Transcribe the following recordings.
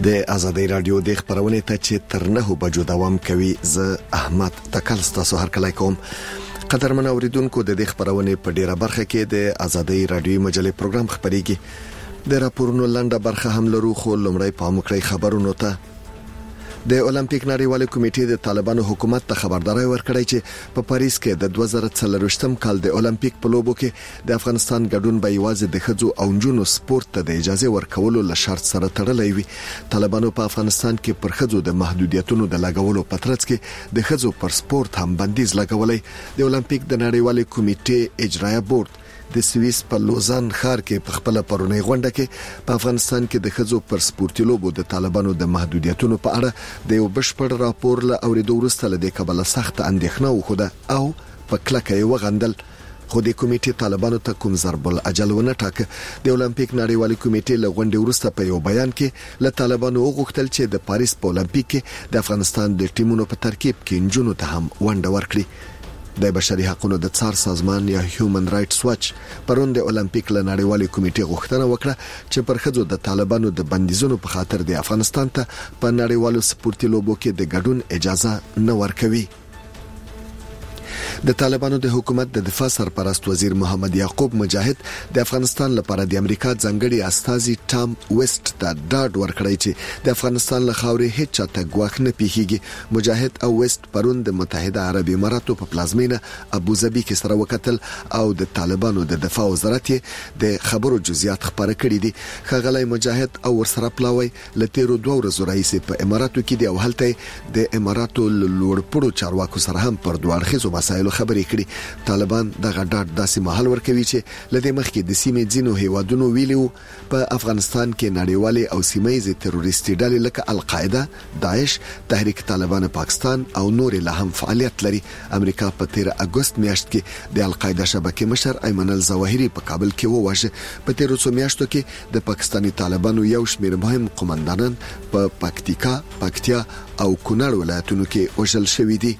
د آزادۍ رادیو د خبرونه ته چې تر 9 بجو دوام کوي ز احمد تکل ستاسو هر کله کوم قدرمن اوریدونکو د خبرونه په ډیره برخه کې د آزادۍ رادیو مجلې پروګرام خبريږي د راپورونو لنډه برخه هم لرو خو لمړی پام کړئ خبرونو ته د اولمپیک نړیوالې کمیټې د طالبانو حکومت ته خبرداري ورکړی چې په پاریس کې د 2024م کال د اولمپیک په لوبو کې د افغانستان ګډون به یوازې د خځو او نجونو سپورت ته د اجازه ورکولو له شرط سره تړلی وي. طالبانو په افغانستان کې پر خځو د محدودیتونو د لګولو په ترڅ کې د خځو پر سپورت هم بندیز لګولې. د اولمپیک د نړیوالې کمیټې اجرایه بورډ د سویس په لوزان ښار کې په خپل پرونی غونډه کې په افغانستان کې د خځو پر سپورتي لوبو د طالبانو د محدودیتونو په اړه د یو بشپړ راپور له اوریدو وروسته له کبله سخت اندېښنه وخوده او په کلکه یې وغندل. خو د کمیټې طالبانو ته کوم ضرب الاجل ونه ټاکه. د اولمپیک نړیوالې کمیټې له غونډې وروسته په یو بیان کې له طالبانو وغوښتل چې د پاریس په اولمپیک کې د افغانستان د ټیمونو په ترکیب کې نجونو ته هم ونډه ورکړي. د بشري حقوقو د څار سازمان یا هیومن رائټس واچ پرون د اولمپیک له نړیوالې کمیټې غوښتنه وکړه چې پر خځو د طالبانو د بندیزونو په خاطر د افغانستان ته په نړیوالو سپورتي لوبو کې د ګډون اجازه نه ورکوي. د طالبانو د حکومت د دفاع سرپرست وزیر محمد یعقوب مجاهد د افغانستان لپاره د امریکا ځانګړي استازي ټام ویسټ ته ډاډ ورکړی چې د افغانستان له خاورې هیڅ چاته ګواښ نه پیښیږي. مجاهد او ویسټ پرون د متحده عربي اماراتو په پلازمینه ابوظبي کې سره وکتل او د طالبانو د دفاع وزارت د خبرو جزئیات خبره کړي دي. ښاغلی مجاهد او ورسره پلاوی لتیرو 2 ورځې راهیسې په اماراتو کې دی او هلته د اماراتو لوړپوړو چارواکو سره هم پر دوه اړخیزو مسایلو خبرې کړي. طالبان د غډاټ داسې محل ورکوي چې لدې مخکې د سیمې ځینو هیوادونو ویلو په افغانستان کې نړیوالې او سیمه‌یزې تروریستي ډلې لکه القاعده، داعش، تحریک طالبان پاکستان او نور له هم فعالیت لري. امریکا په 13 اگست میاشت کې د القاعده شبکې مشر ایمن الظواهری په کابل کې وواژه. په 13 میاشتو کې د پاکستاني طالبانو یو شمېر مهم قومندانان په پکتیکا، پکتیا او کونړ ولایتونو کې وژل شوي دي.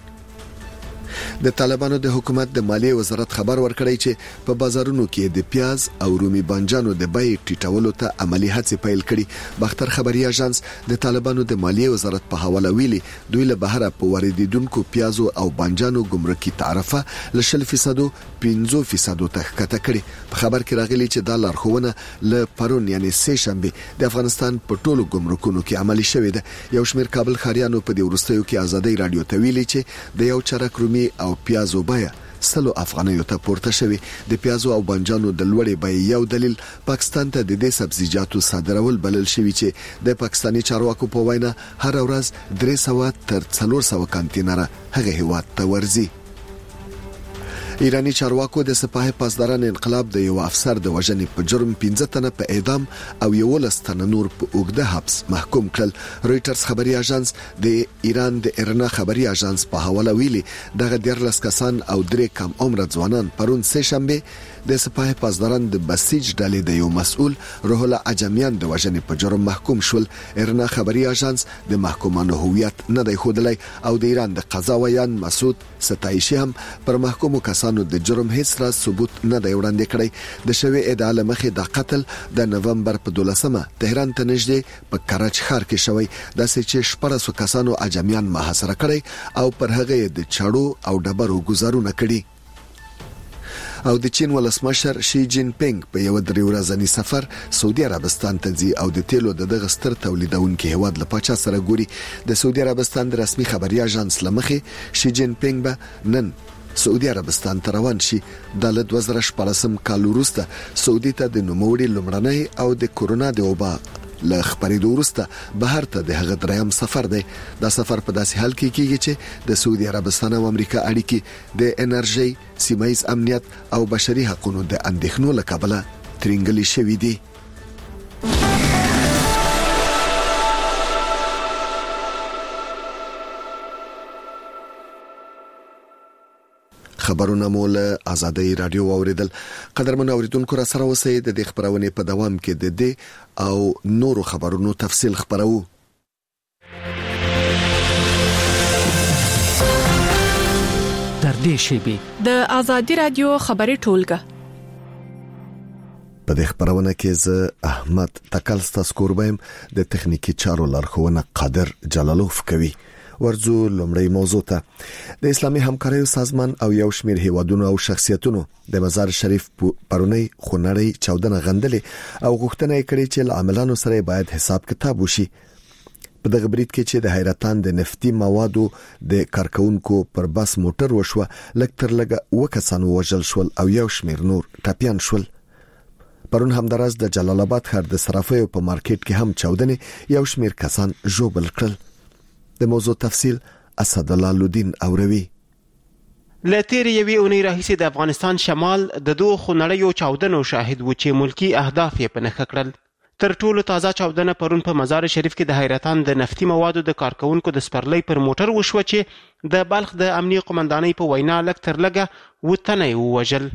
د طالبانو د حکومت د مالیې وزارت خبر ورکړی چې په بازارونو کې د پیاز او رومي بانجانو د بیې ټیټولو ته عملی هڅې پیل کړي. باختر خبري اژانس د طالبانو د مالیې وزارت په حواله ویلي دوی له بهره په واردیدونکو پیازو او بانجانو ګمرکي تعرفه له 10% 15% ته ښکته کړي. په خبر کې راغلي چې دا لارښوونه له پرون یعنی سه شنبه د افغانستان په ټولو ګمرکونو کې عملی شوې ده. یو شمېر کابل خاریانو په دې ورستیو کې آزادۍ رادیو ته ویلي چې د یو چرک رومي او پیازو بیه 100 افغانیو ته پورته شوی. د پیازو او بانجانو د لوړې بیې یو دلیل پاکستان ته د دې سبزیجاتو صادرول بلل شوی چې د پاکستاني چارواکو په وینا هر ورځ 300 تر 400 کانټینره هغه هیواد ته ورځي. ایرانی چارواکو د سپاه پاسداران انقلاب د یو افسر د وژنې په جرم 15 تنه په اعدام او 11 تنه نور په اوږده حبس محکوم کړل. رويټرز خبري اژانس د ایران د ارنا خبري اژانس په حواله ویلي دغه 14 کسان او 3 کم عمر ځوانان پرون سه شنبه د سپاه پاسداران د بسیج ډلې د یو مسؤل روح الله عجمیان د وژنې په جرم محکوم شول. ارنا خبري اژانس د محکومانو هویت نه دی ښودلی او د ایران د قضا ویان مسعود ستایشي هم پر محکومو کسانو د جرم هیڅ را ثبوت نه دی وړاندې کړی. د شوی ادعا لمخې د قتل د نومبر په 12مه تهران ته نږدې په کراچ ښار کې شوی داسې چې 1400 کسانو عجمیان محاصره کړی او پر هغه د چړو او ډبرو گزارونه کړي. او د چین ولسمشر شي جین پینګ په یو 3 ورځنی سفر سعودي عربستان ته ځي او د تیلو د دغه ستر تولیدونکو هیواد له پاچا سره ګوري. د سعودي عربستان د رسمي خبري اژانس لمخې شي جین پینګ به نن سعودي عربستان ته روان شي. د 2014 کال وروسته سعودي ته د نوموړي لومړنۍ او د کورونا د وبا له خبرېدو وروسته بهر ته د هغه دریم سفر دی. دا سفر په داسې حال کې کیږي چې د سعودي عربستان او امریکا اړیکې د انرژي، سیمه‌یز امنیت او بشري حقوقو د اندېښنو له کبله ترنګلي شوې دي. خبرونه مول آزادۍ رادیو اوریدل. قدرمن اوریدونکو را سره اوسئ. د دې خبرونه په دوام کې د دې او نورو خبرونو تفصیل خبرو. در دې شیبه د آزادۍ رادیو خبري ټولګه په دې خبرونه کې زه احمد تکل ستاسو کوربم د تخنیکی چارو لارښوونه قادر جلالوف کوي. ورځو لومړی موضوع ته د اسلامي همکاریو سازمان او یو شمېر هیوادونو او شخصیتونو د مزار شریف پرونی خونړی چاودنه غندلې او غوښتنه کړې چې عاملانو سره باید حساب کتاب وشي. په دغه برید کې چې د حیرتان د نفتي موادو د کارکونکو پر بس موټر وشوه لکتر لګه وکسان وژل شول او یو شمېر نور ټاپیان شول. پرون همداراز د جلال آباد ښار د صرافیو په مارکیټ کې هم چاودنې یو شمېر کسان ژوبل کړل. د موضوع تفصیل اسد الله لودین اوروي. لتیر یوې اونۍ راهیسې د افغانستان شمال د دوه خونړیو چاودنو شاهد و چې ملکی اهداف یې په نښه کړل. تر ټولو تازه چاودنه پرون په مزار شریف کې د حیرتان د نفتي موادو د کارکونکو د سپرلۍ پر موټر وشوه چې د بلخ د امنیه قومندانۍ په وینا لکتر لګه وتنه ووژل.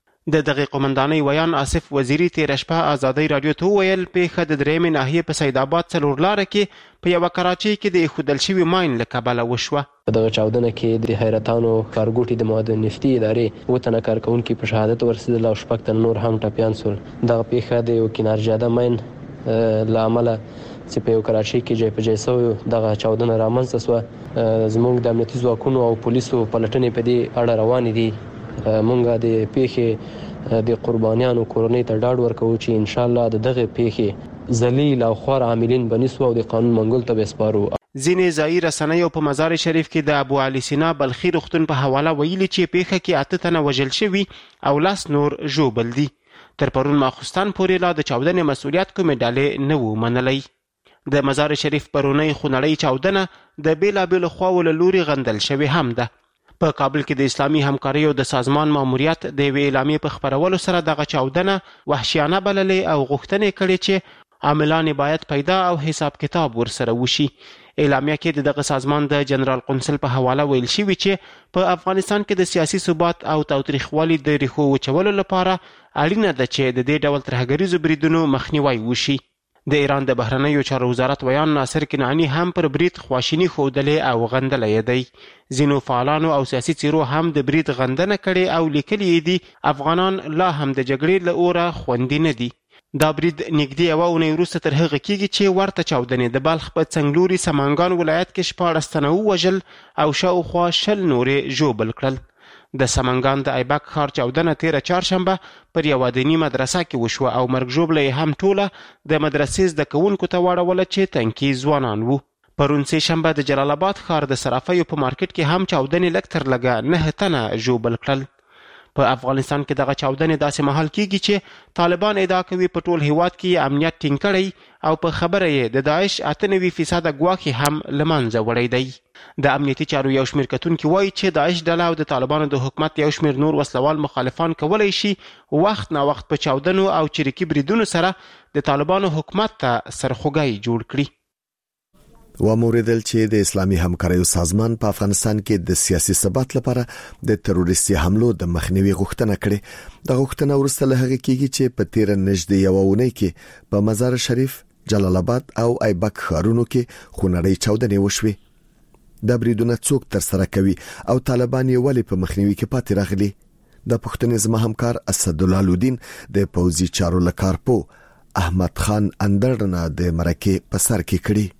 د دغه قومندانۍ ویان آصف وزیری تیر شپه آزادۍ رادیو ته ویل پیښه د درېمې ناحیې په سید آباد څلور لاره کې په یو کراچۍ کې د خودل شوی ماین له کبله وشوه. په دغه چاودنه کې د حیرتانو کارګوټي د مواد نفتي ادارې وتنه کارکونکو په شهادت ورسېدل او شپږ تن نور هم ټپیان شول. دغه پیښه د یو کینارجاده ماین لامل چې په یو کراچۍ کې جای په جای سوی دغه چاودنه رامنځته شوه. زموږ د امنیتي ځواکونو او پولیسو پلټنې په دې اړه روانې دي. مونږه د پیښې د قربانیانو کورنۍ ته ډاډ ورکوو چې ان شاء الله دغه پیښې ذلیل او خوار عاملین بنسو او د قانون منګول ته بسپارو. ځینې ځایي رسنیو په مزار شریف کې د ابو علي سینا بلخي روغتون په حواله ویلي چې پیښه کې 8 تنه وژل شوي او 10 نور ژوبل دي. تر پرون ماخوستان پورې لا د چاودنې مسؤلیت کومې ډلې نه و منلی. د مزار شریف پرونی خونړی چاودنه د بیلابیلو خواو له لوري غندل شوې هم ده. په کابل کې د اسلامي همکاریو د سازمان ماموریت د یوې اعلامیې په خپرولو سره دغه چاودنه وحشیانه بللې او غوښتنې کړې چې عاملان باید پیدا او حساب کتاب ورسره وشي. اعلامیه کې دغه سازمان د جنرال قونسل په حواله ویل شوی چې په افغانستان کې د سیاسي ثبات او تاوتریخوالي د ریښو وچولو لپاره اړینه ده چې د دې ډول ترهګریزو بریدونو مخنیوی وشي. د ایران د بهرنیو چارو وزارت ویان ناصر کنعانی هم پر برید خواشینی ښودلې او غندلې دی. ځینو فعالانو او سیاسي څیرو هم د برید غندنه کړې او لیکلي دي افغانان لا هم د جګړې له اوره خوندي نه دي. دا برید نږدې یوه اونۍ وروسته تر هغه کېږي چې ورته چاودنې د بلخ په څنګلوري سمنګان ولایت کې 14 تنه ووژل او شاوخوا 10 نورې ژوبل کړل. د سمنګان د ایبک ښار چاودنه تیره چهارشنبه پر یوه دیني مدرسه کې وشوه او مرګ ژوبله یې هم ټوله د مدرسې زده کوونکو ته واړوله چې تنکي ځوانان وو. پرون سه شنبه د جلال آباد ښار د صرافیو په مارکیټ کې هم چاودنې لکتر لګه 9 تنه ژوبل کړل. په افغانستان کې دغه چاودنې داسې مهال کېږي چې طالبان ادعا کوي په ټول هیواد کې امنیت ټینګ کړی او په خبره یې د داعش 98% ګواښ هم له منځه وړی دی. د امنیتي چارو یو شمېر کتونکي وایي چې داعش ډله او د طالبانو د حکومت یو شمېر نور وسلوال مخالفان کولی شي وخت نا وخت په چاودنو او چریکي بریدونو سره د طالبانو حکومت ته سرخوږی جوړ کړي. وموریدل چې د اسلامي همکاریو سازمان په افغانستان کې د سیاسي ثبات لپاره د تروریستي حملو د مخنیوي غوښتنه کړې. د غوښتنه ورسته له هغه کېږي چې په تیر نږدې یو اونۍ کې په مزار شریف، جلال آباد او ایبک ښارونو کې خونړی چاودنې وشوي. د بریدونه څوک تر سره کوي او طالبان یې ولې په مخنیوي کې پاتې راغلي؟ د پښتنې زما همکار اسد الله لودین د پوځي چارو لکارپو احمد خان اندرنه د مرکه په سر کې کړي.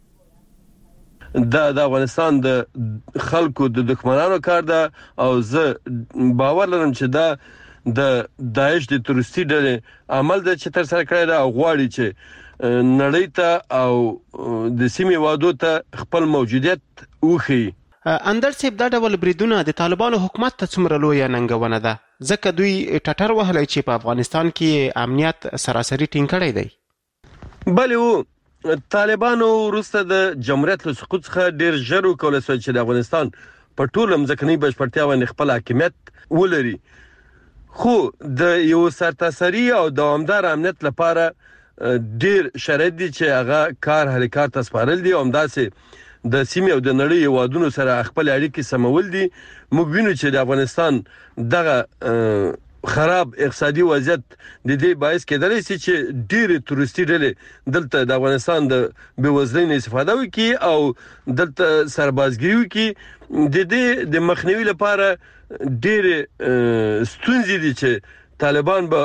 د افغانستان د خلکو د دښمنانو کار ده او زه باور لرم چې دا د داعش د تروریستي ډلې عمل د چې تر سره کړی دا غواړي چې نړۍ ته او د سیمې وادو ته خپل موجودیت وخی. اندر صاحب دا ډول بریدونه د طالبانو حکومت ته څومره لویه ننګونه ده ځکه دوی ټټر وهلی چې په افغانستان کې امنیت سراسري ټینګ کړی دی. بلې طالبانو وروسته د جمهوریت له سقوط څخه ډیر ژر وکولی شول چې د افغانستان په ټوله مځکنۍ بشپړتیا باندې خپل حاکمیت ولري. خو د یو سرتاسري او دوامدار امنیت لپاره ډیر شرایط دي چې هغه کار هلیکار ته سپارل دي او همداسې د سیمې او د نړۍ هیوادونو سره خپل اړیکې سمول دي. موږ وینو چې د افغانستان دغه خراب اقتصادي وضعیت د دې باعث کېدلی شي چې ډېرې تورستي ډلې دلته د افغانستان د بېوزلۍ نه استفاده وکړي او دلته سربازګري وکړي. د دې د مخنیوي لپاره ډېرې ستونزې دي چې طالبان به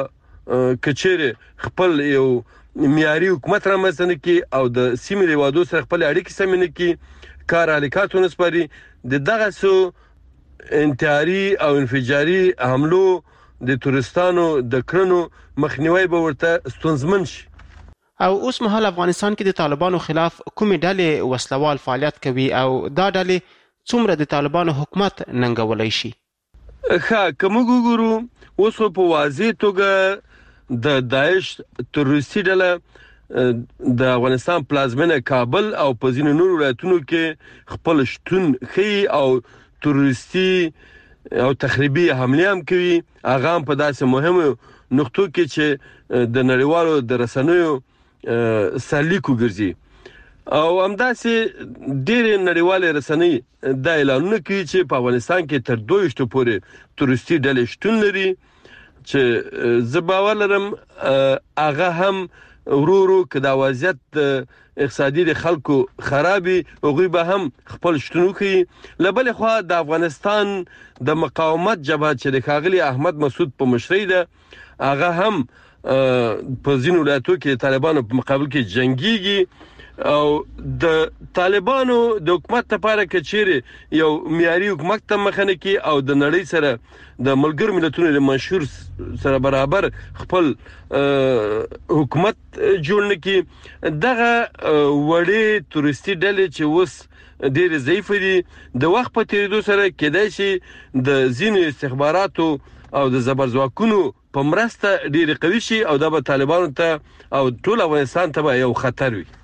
کچېره خپل یو معیاري حکومت رامنځته نه کړي او د سیمې له هیوادو سره خپل اړیکې سمې نه کړي، کار اهلیکات ونه سپاري، د دغسو انتحاري او انفجاري حملو د تورستانو د کړنو مخنیوی به ورته ستونزمن شي. او اوس مهال افغانستان کې د طالبانو خلاف کومې ډلې وسلوال فعالیت کوي او دا ډلې څومره د طالبانو حکومت ننګولی شي؟ که موږ وګورو اوس په واضح توګه د داعش تروریستي ډله د افغانستان پلازمینه کابل او په ځینو نورو ولایتونو کې خپل شتون ښیي او تروریستي او تخریبي حملې هم کوي، هغه هم په داسې مهمو نقطو کې چې د نړیوالو د رسنیو سرلیکو ګرځي. او همداسې ډېرې نړیوالې رسنۍ دا اعلانونه کوي چې په افغانستان کې تر 22 پورې تروریستي ډلې شتون لري، چې زه باور لرم هغه هم ورو ورو که دا وضعیت اقتصادي د خلکو خرابي هغوی به هم خپل شتون وښیي. له بلې خوا د افغانستان د مقاومت جبهه چې د ښاغلي احمد مسعود په مشرۍ ده، هغه هم په ځینو ولایتو کې د طالبانو په مقابل کې جنګیږي او د طالبانو د حکومت لپاره که چیرې یو معیاري حکومت ته مخه نه کړي او د نړۍ سره د ملګرو ملتونو د منشور سره برابر خپل حکومت جوړ نه کړي، دغه وړې تورستي ډلې چې اوس ډېرې ضعیفه دي، د وخت په تېرېدو سره کېدای شي د ځینو استخباراتو او د زبرځواکونو په مرسته ډېرې قوي شي او دا به طالبانو ته او ټول افغانستان ته به یو خطر وي.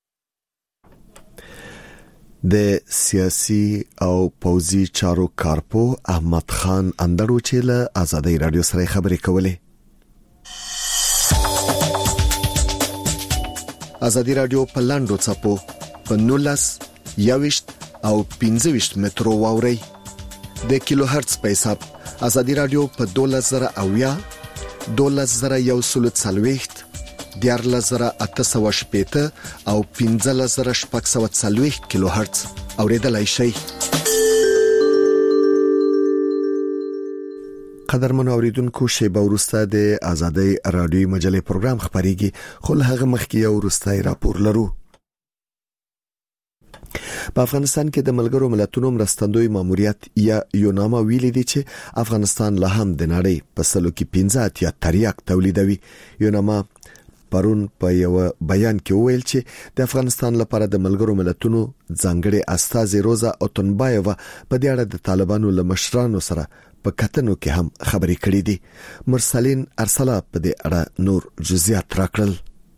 د سیاسي او پوځي چارو کارپو احمد خان اندړو چې له آزادۍ رادیو سره خبرې کولې. آزادۍ رادیو په لاندو څپو په 19 21 او 15 مترو واوري د کیلو هرتز په حساب. آزادۍ رادیو په 12000 12140 14880 او 15640 کیلو هرتز اوریدلای شئ. قدرمن اوریدونکو، شیبه وروسته د آزادۍ رادیوي مجلې پروګرام خبريږي، خو له هغه مخکې یو وروستي راپور لرو. په افغانستان کې د ملګرو ملتونو مرستندوی ماموریت یا یوناما ویلي دي چې افغانستان له هم د نړۍ په سلو کې 15 یا تریاک تولیدوي. یوناما پرون په یو بیان کې ویل چې د افغانستان لپاره د ملګرو ملتونو ځانګړي استازي روزا اوتنبایووا په دې اړه د طالبانو له مشرانو سره په کتنو کې هم خبرې کړې دي. مرسلین ارسلا په دې اړه نور جزئیات راکړل.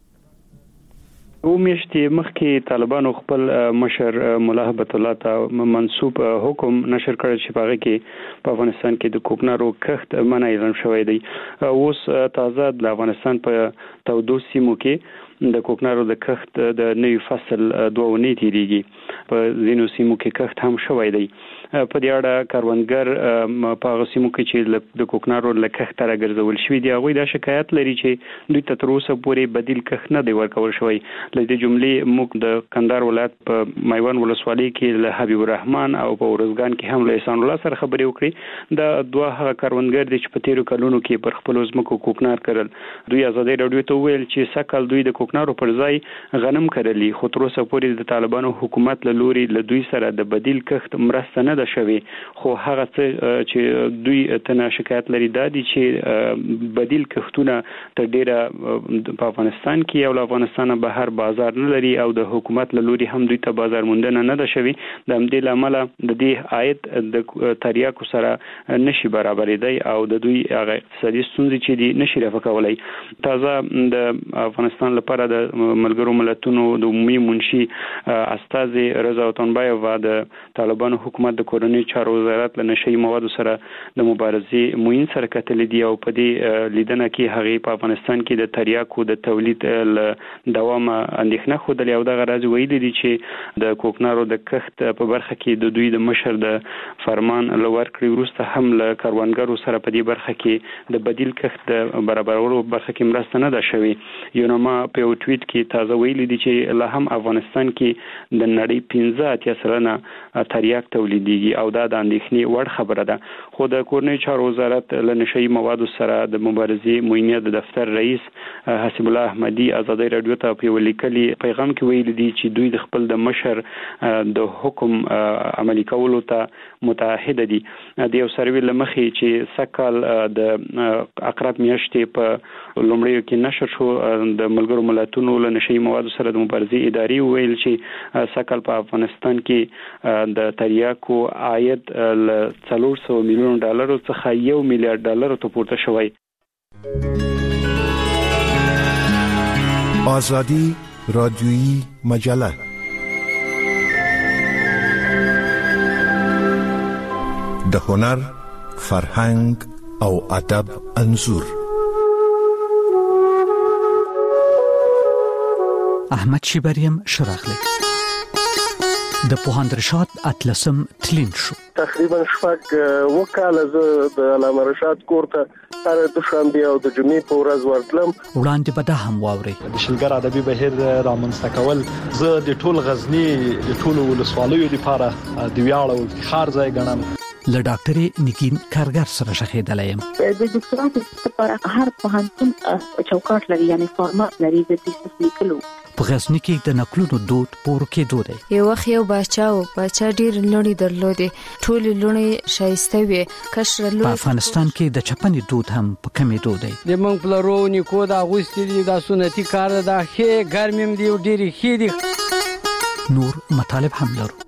میاشتې مخکې طالبانو خپل مشر مولا هبت الله ته منسوب حکم نشر کړ چې په هغه کې په افغانستان کې د کوکنارو کښت منع اعلان شوی دی. اوس تازه د افغانستان په تودو سیمو کې د کوکنارو د کښت د نوي فصل 2 اونۍ تیریږي، په ځینو سیمو کې کښت هم شوی دی. په دې اړه کاروانګر په هغه سیمو کې چې د کوکنارو له کښت راګرځول شوی دی، هغوی دا شکایت لري چې دوی ته تر اوسه پورې بدیل کښت نه دی ورکول شوی. له دې جملې موږ د کندهار ولایت په میوند ولسوالۍ کې له حبیب الرحمن او په ورزګان کې هم له احسان الله سره خبرې وکړې. دا دوه هغه کاروانګر دي چې په تیرو کلونو کې پر خپل ځمکو کوکنار کرل. دوی آزادۍ رادیو ته ویل چې سکهال دوی د کوکنارو پر ځای غنم کرلی، خو تر اوسه پورې د طالبانو حکومت له لوري له دوی سره د بدیل کښت مرسته نه ده شوی. خو هغه څه چې دوی ته شکایت لري دا دي چې بدیل کښتونه تر ډیره په افغانستان کې او له افغانستانه بهر بازار نه لري او د حکومت له لوري هم دوی ته بازار موندنه نه ده شوی. د همدې لامل د دې عاید د تریاکو سره نشي برابرېدای او د دوی هغه اقتصادي ستونزې چې دي نشي رفع کولای. تازه د افغانستان لپاره د ملګرو ملتونو د عمومي منشي استازي رضا اوتنبایووا د طالبانو حکومت د کورنۍ چارو وزارت له نشي موادو سره د مبارزې موین سره کتل دي او په دې لیدنه کې هغه په افغانستان کې د تریاکو د تولید دوام اندېښنه خوده او د غراض ویلي دي چې د کوکنارو د کښت په برخه کې د دوی د مشر د فرمان لور کړی وروسته هم له کاروانګرو سره په دې برخه کې د بدیل کښت د برابرولو برخه کې مرسته نه ده شوی. یوناما په یو ټویټ کې تازه ویلي دي چې لا هم افغانستان کې د نړۍ 15% تریاک تولیديږي او دا د اندېښنې وړ خبره ده. خو د کورنۍ چارو وزارت له نشئی موادو سره د مبارزې موینه د دفتر رئیس حسیب الله احمدی ازادي رادیو ته په ولیکلي پیغام کې ویلي دي چې دوی د خپل د مشر د حکم عملي کولو ته متعهد دي. د یو سروې لمخې چې سکهال د اقرب میاشتې په لومړیو کې نشر شو د ملګرو ملتونو له نشئی موادو سره د مبارزې ادارې ویل چې سکهال په افغانستان کې د تریاکو عاید له $400 میلیون څخه $1 میلیارډ ته پورته شوی. آزادی رادیویی مجله د هنر، فرهنګ او ادب انځور. احمد شیبریم شراغلی د پوهاندرشاد اتلسم تلین شو. تقریبا شپږ وکاله زه د علامه رشاد کور ته هر دوشنبه او د جمعې په ورځ ورتلم. وړاندې به دا هم واوري د شلګر ادبي بهیر رامنځته کول زه د ټول غزنی د ټول ولسوالیو لپاره د ویاړ او افتخار ځای ګڼم. له ډاکټر نگین کارګر سره شخېدلم. د ډاکټرانو لپاره هر پوهنتون چوکاټ لري، یعنی فارمات لري د تیسیس لیکلو. په غزنی کې د نقلونو دود پور کې دود دی. یو وخت یو بچا ډیر لونی درلودي، ټول لونی شایسته وي، کشر لونی. په افغانستان کې د چپنې دود هم په کمې دود دی. د مونږ پلرونی کو دا غوستي دا سنتي کار دا خې ګرمیم دی ډیر خې دی. نور مطالب هم لرو.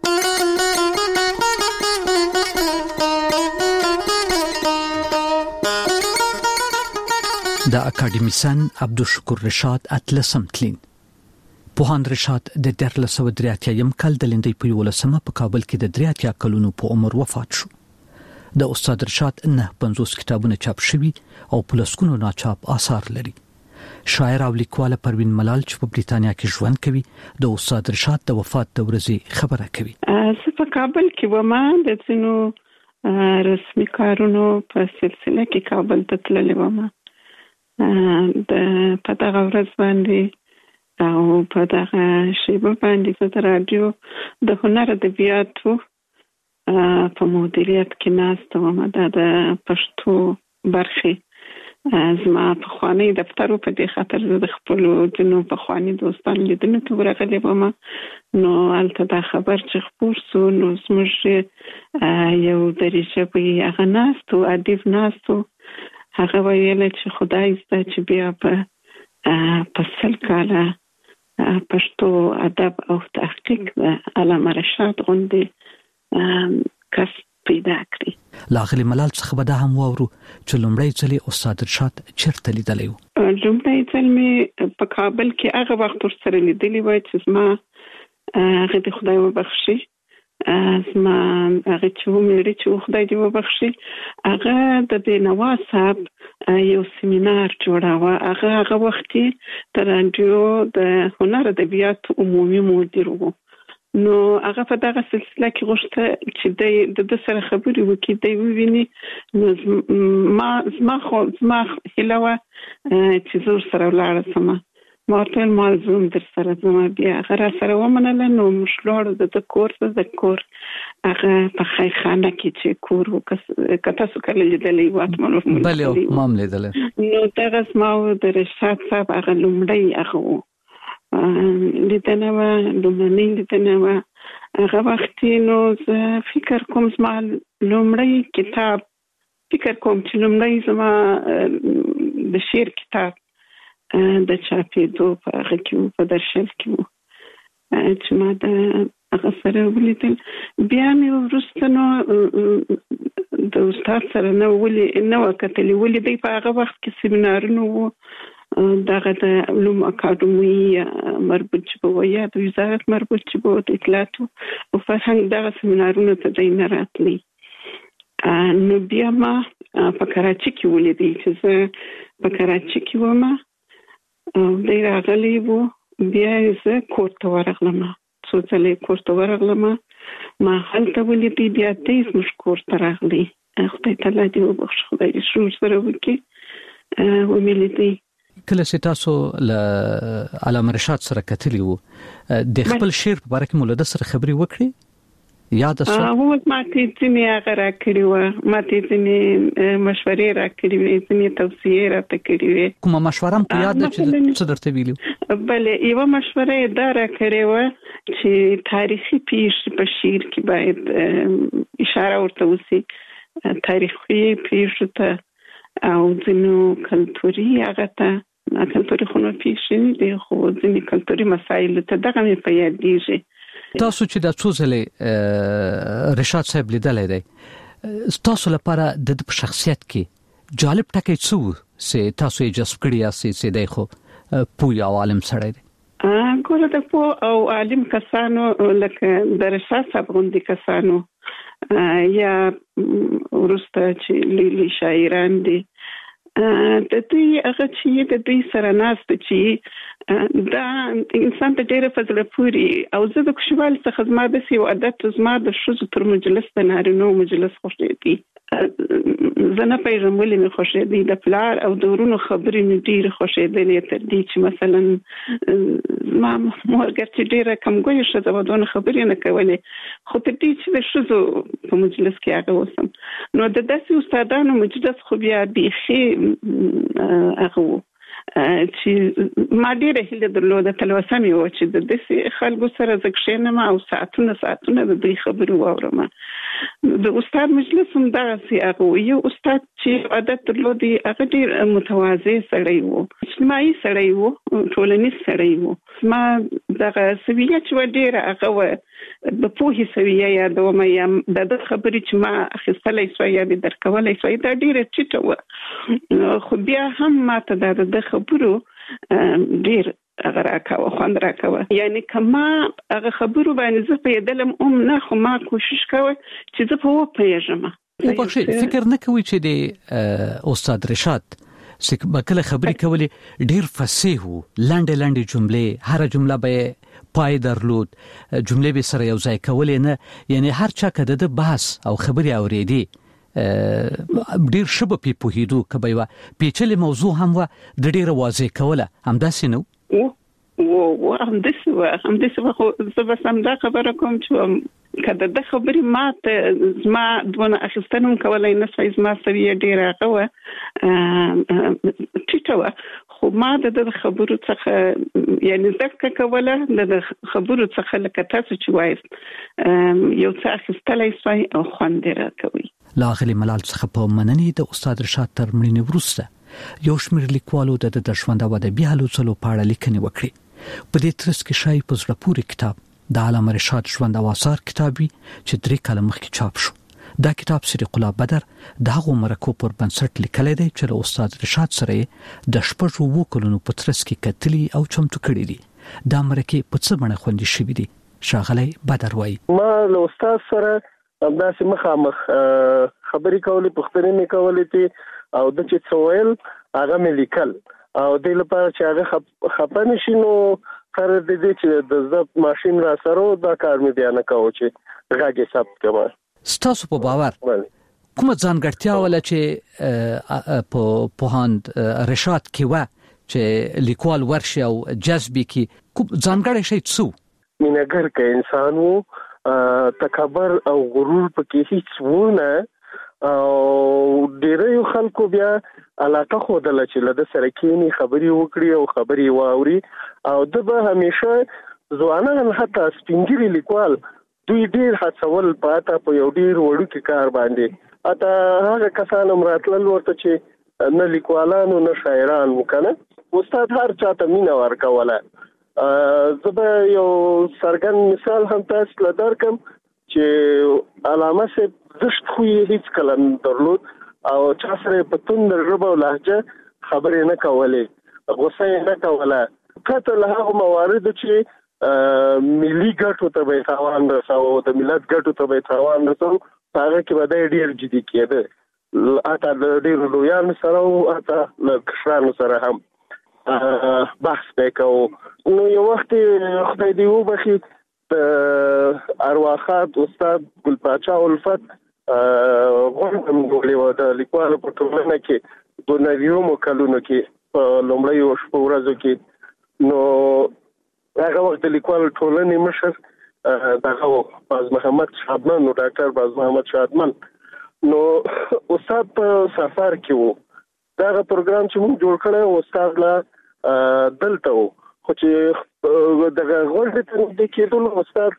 د اکاډمیسن عبدالشکور رشاد اتلسم تلین. پوهاند رشاد د 1383 کال د لندۍ په 11 په کابل کې د 83 کلونو په عمر وفات شو. د استاد رشاد 50 کتابونه چاپ شوي او په لسګونو ناچاپ آثار لري. شاعر او لیکوال پروین ملال چې په بریتانیا کې ژوند کوي د استاد رشاد د وفات د ورځې خبره کوي. زه په کابل کې وم، د ځینو رسمي کارونو په سلسله کې کابل ته تللې وم. په دغه ورځ باندې او په دغه شیبه باندې زه د رادیو د هنر ادبیاتو په مدیریت کې ناسته وم. دا د پښتو برخې زما پخوانی دفتر په دې خاطر زه د خپلو ځینو پخواني دوستانو لیدنو ته ورغلې وم. نو هلته دا خبر چې خپور سو، نو زموږ یو دري ژبی هغه ناستو، ادیب ناستو، هغه ویل چې خدای زده چې بیا په 100 کاله پښتو ادب او تحقیق د علامه رشاد غوندې کس پیدا کړي. لاغلی ملال څخه به دا هم واورو چې لومړی ځل استاد رشاد چیرته لیدلی و. لومړی ځل مې په کابل کې هغه وخت ورسره لیدلی وای چې زما هغه د خدای وبخشي، زما هغه چې ومېړي چې خدای دې وبخشي، هغه د بینوا صاحب یو سیمینار جوړاوه. هغه وخت د رادیو د هنر ادبیات عمومي مدیر و. نو هغه په دغه سلسله کې غوښته چې د سره خبرې وکړي، دی وویني. نو زما هیله وه چې زه ورسره ولاړه سمه. ما ورته ویل زه در سره ځم. بیا هغه را سره ومنله. نو موږ لاړو د کور ته. د کور هغه په خیخانه کې چې کور و، که تاسو کله لیدلی و بلې ما هم لیدلی. نو دغه زما د رشاد صاحب هغه لومړی هغه و لیدنه وه، لومړنۍ لیدنه وه. هغه وخت نو زه فکر کوم زما لومړی کتاب، فکر کوم چې لومړی زما د شعر کتاب د چاپېدو په هغه کې و، په درشل کې و چې ما د هغه سره ولیدل. بیا مې وروسته نو د استاد سره نه وکتلې، ولې دی په هغه وخت کې سیمینارونه و، دغه د علوم اکاډمي مربوط چې به یا د وزارت مربوط چې به د اطلاعاتو او فرهنګ دغه سیمینارونه ته دی نه راتلی. نو بیا ما په کراچي کې ولیدی چې زه په کراچي کې وم او دی راغلی و. بیا زه کور ته ورغلم، څو ځلې کور ته ورغلم. ما هلته ولیدی، بیا دی زموږ کور ته راغلی. خدای تعالی دې وبخښي، خدای دې شور سره وکړي. ومې لیدی کله چې تاسو له علامه رشاد سره کتلی وو د خپل شعر په اړه کې مولده سره خبري وکړي یاد اوسه هو ماته ځینې هغه را کړی و ماته ځینې مشورې را کړی وې ځینې توصیې را کړی وې کومه مشوره په یاد ده چې څه درته ویلو بلې یو مشوره دا را کړی و چې تاریخي پیښې په شعر کې باید اشاره ورته وسی تاریخي پیښو ته او ځینو کلتوري هغه ته کلتوري خونو پیښې دي خو ځینې کلتوري مسایل ته دغه مې په یاد دیږي تاسو چې د څو ځلې رشاد صاحب لیدلې دی تاسو لپاره د شخصیت کې جالب ټکی څه چې تاسو یې جذب کړی یاست چې دی خو پوه او عالم سړی دی ګوره د پوه او عالم کسانو لکه د رشاد صاحب غوندې کسانو یا ورسته چې لیلی شاعران دي د دوی هغه چې د دوی سره ناست چې دا انسان ته ډېر فضل پوری او زه د کوشوال څخه زما د سی عادت زما د شوز تر مجلس د نارینو مجلس خوښېدي زه نه پیژنم مې خوښېدي د پلار او د ورونو خبرې مې ډېر خوښېدلې تر دې چې مثلا ما مورګر چې ډېر کم ګوي شته ودونه خبرې نه کولې خو تر دې چې د شوز په مجلس کې هغه وسم نو د داسې استادانو مجلس خو بیا بيخي هغه چې ما ډېر هیله درلوده تلوسه مې و چې د دې خلکو سره زکشنه ما او ساعتونه د دې خبرو واورم د استاد مجلس هم دا سي هغه یو استاد چې عادت درلودي هغه ډېر متواضع سړی وو اجتماعي سړی وو ټولنیز سړی وو ما دغه سویه چې ډېر هغه د پوهې سویه یا د خبرې چې ما اخیستلې سو یا د درکولې سو دا ډېر چټه و خو بیا هم ما ته د خبرو ډېر هغه راکاوه خوند راکاوه یعنی کما هغه خبرو باندې زه پیدلم نه خو ما کوشش کوم چې زه په پیژنم او په فکر نه کوي چې د استاد رشاد چې کله خبرې کولې ډېر فصیح وو لاندې جملې هر جمله به پای درلود جملې به سره یو ځای کولې نه یعنی هر چا کده د بحث او خبرې اوریدي ډیر شبه په پوهیدو کبه وا پیچلې موضوع هم و د ډیره واضح کوله همداسې نو او همداسې خو زه به سم دا خبره کوم چې کله د خبرې ماته زما دونه اخیستنم کولای نه سوي زما سوي ډیره غوه ټیټه خو ما د خبرو څخه یعنی ځکه کوله د خبرو څخه لکه تاسو چې وایست یو څه اخیستلای سوي او خوند راکوي لاغلی ملال څخه په مننې د استاد رشاد تر مړینې وروسته یو شمېر لیکوالو د ژوند او ادبي هلو څلو په اړه لیکنې وکړې په دې ترڅ کې شای په زړه پورې کتاب د علامه رشاد ژوند او آثار کتابي چې 3 کاله مخکې چاپ شو دا کتاب صدیق الله بدر د هغو مرکو پر بنسټ لیکلی دی چې له استاد رشاد سره د 7 کلونو په ترڅ کې کتلي او چمتو کړي دي دا مرکې په څه باندې خوندې شوي دي شاغلی بدر وایي ما له استاد سره همداسې مخامخ خبرې کولې پوښتنې کولې چې او د چې څویل هغه مې لیکل او د لپاره چې هغه خپنه شینو خر د دې چې د زب ماشين را سره دا کار مې بیان کاوه چې غاګه ثبت کما ستاسو په باور کومه ځانګړتیا ولا چې په پوهاند رشاد کې و چې لیکوال ورشي او جذبي کې کوم ځانګړی شي څو مینګر کې انسان وو تکبر او غرور پکې هیڅ ونه او ډیرو خلکو بیا علاقه خوده چې له سره کېنی خبري وکړي او خبري واوري او د به همیشه ځوانان حتی سپینګری لیکوال دوی ډیر هڅول پاته په یو ډیر وړو کې کار باندې اته هغه کسان مراتل ورته چې نه لیکوالانو نه شاعران وکنه استاد هر چاته مینا ورکوله زبا یو سرګن مثال هم تاسو لدار کوم چې علامه سه زشت خو هیڅ کلم درلود او چا سره په توند ربع او لهجه خبرې نه کولې غوسه نه کوله کته له هغه موارد چې ملي ګټو ته به تاوان رساو د ملت ګټو ته به تاوان رساو هغه کې به ډیر جدي کېده اته د ډیر لویان سره او اته له کشرانو سره هم بحث وکاو نو یو وخت خدای دی وبخي ارواخات استاد ګل پاچا الفت غوړم غولې و د لیکوالو په ټولنه کې د نویو کلونو کې لومړی شپه ورځو کې نو هغه وخت لیکوال ټولنې مشر دغه باز محمد شادمان نو ډاکټر باز محمد شادمان نو استاد په سفر کې وو دا پروګرام چې موږ جوړ کړو استاد لا دلته وو خو چې دغه غوړې ته د کېدل استاد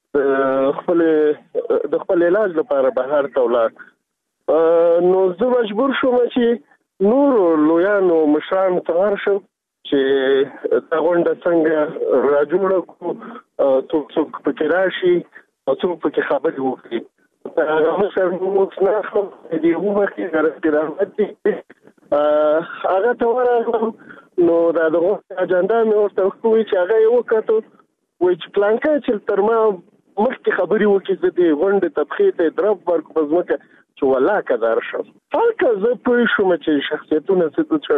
خپل علاج لپاره بهر ته ولاړ نو زه مجبور شوم چې نور لویانو مشرانو ته ورشم چې دا غونډه څنګه راجوړه کړو څوک پکې راشي او څوک پکې خبرې وکړي هغه سره موږ نه خو دې وګورئ چې راځي هغه ته ورغلم نو دا دغه اجنډا مې ورته وی چې هغه یو کتو وای چې پلانکا چې تر ما مخکې خبرې وکړي چې د غونډې تبخیر ته درب ورک پزمکه چې ولا کدار شو فالکه زه پوه شوم چې شخصیتونو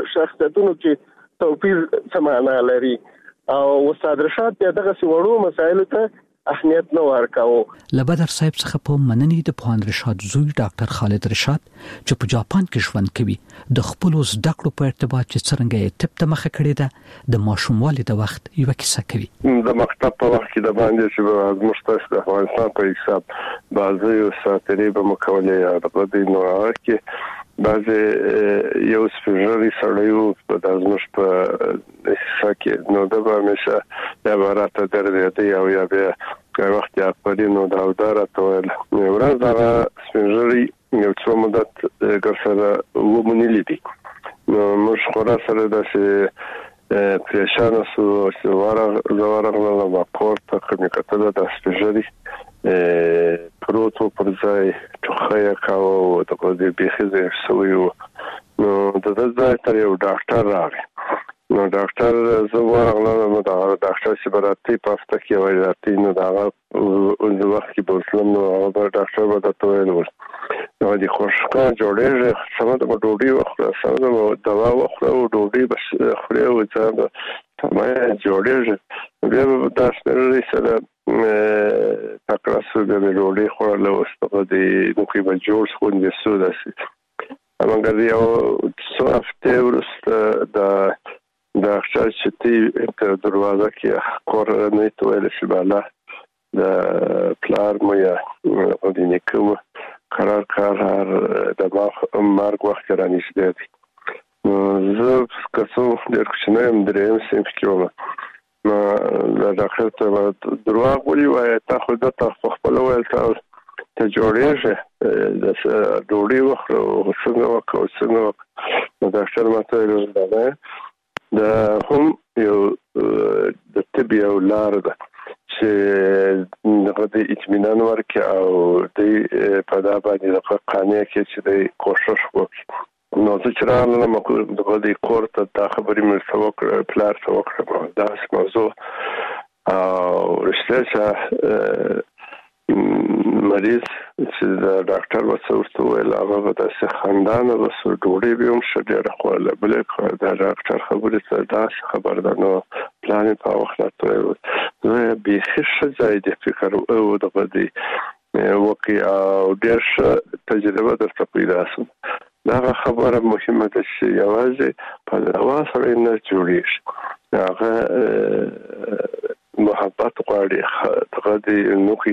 کې توپیر سمانه لري او استاد رشاد دغه وړو مسایلو ته اهمیت نه ورکاو. لبدر صاحب څخه په مننې د پوهاند رشاد زوی ډاکټر خالد رشاد چې په جاپان کې ژوند کوي د خپل زده کړو په ارتباط چې څنګه یې تپ ته مخه کړې ده د ماشوموالي د وخت یو کیسه کوي. د مکتب په وخت کې د باندې چې مشترک د افغانستان په حساب بعضي ساتري به مکولې د دې نوعه کې بعضي یو سپیشلی سړیو په دازمش په حصہ کې نو د همیشه د عبارت درته او یا به وخت یا پرینو دا وداره ټول ورځ دا سپیشلی یو څو مدت ګرځره ومنلې دي نو موږ خورا سره د پریشان سو زواره له پورته کومه کتل د سپیشلی پروتو پر ځای ټوخه کاوه او د کوډي بيخزه سویو نو د ځای تر یو ډاکټر راغی نو ډاکټر زوړغله نو دا ډاکټر چې براتي پافته کې وایي راته نو دا د وخت کې بوسلم نو هغه ډاکټر به تاسو ویل نو د خوشکا جوړېږي سمه د ډوډۍ وخوره سمه د دوا وخوره او ډوډۍ بس خوري او ځان سمه جوړېږي بیا به تاسو لري سره تکراسو د ډوډۍ خوړل او استفاده د نوکي به جوړ شو د سوداسي امنګ یو څو هفته ورسته د اخشار چې ته دروازه کې کور نه تویل شي بالا د پلار مو یا د نیکو قرار کار د مارګ وخت رانیشته دي زه کسو د کوچنیم دریم سیم کې ما د ډاکټر ته دروغ ویلي وای ته خو د خپل ویل ته جوړېږي د ډوډۍ وخوره او څنګه وکړو نو ډاکټر ماته ویل دا هم یو د طب یو لار ده چې دغه اطمینان ورکړي او د په دا باندې د قانون کې چې د کوشش وکړي نو چې راغله مکو د کور ته د خبرې مې سوکړه پلار سوکړه دا موضوع او رښتیا مریض چې د ډاکټر وڅورته ویل هغه د خاندان او ډوډۍ به هم شډیر خوړل بلې د ډاکټر خبرې څه دا خبردانو پلان په وخت راته نو به هیڅ ځای د فکر او د بدی وکي او ډېر تجربه درته پیدا شو دا خبره مهمه ده چې یوازې په دوا سره نه جوړیږي هغه محبت غواړي دغه د نوکي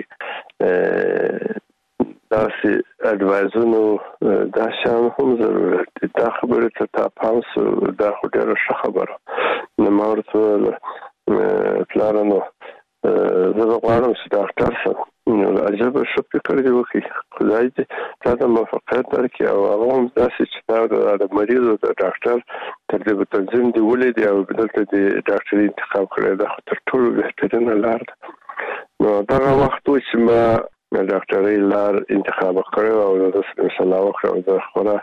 داسې اډوایزونو دا شان هم ضرورت دي دا خبره ته تاسو دا خو ډېره ښه خبره نو مورته پلانونو زه غواړم چې ډاکټر سره نو عجب شو فکر دی وکي خدای دې دا موفقیت درکړي او هغه هم داسې چې دا مریض او د ډاکټر تر دې تنظیم دی ولې دی او بدلته د ډاکټر انتخاب کړی دا تر ټولو بهترینه لار ده نو دا وخت چې ما ډاکټري لار انتخاب کړو او د مثلا وکړو د خورا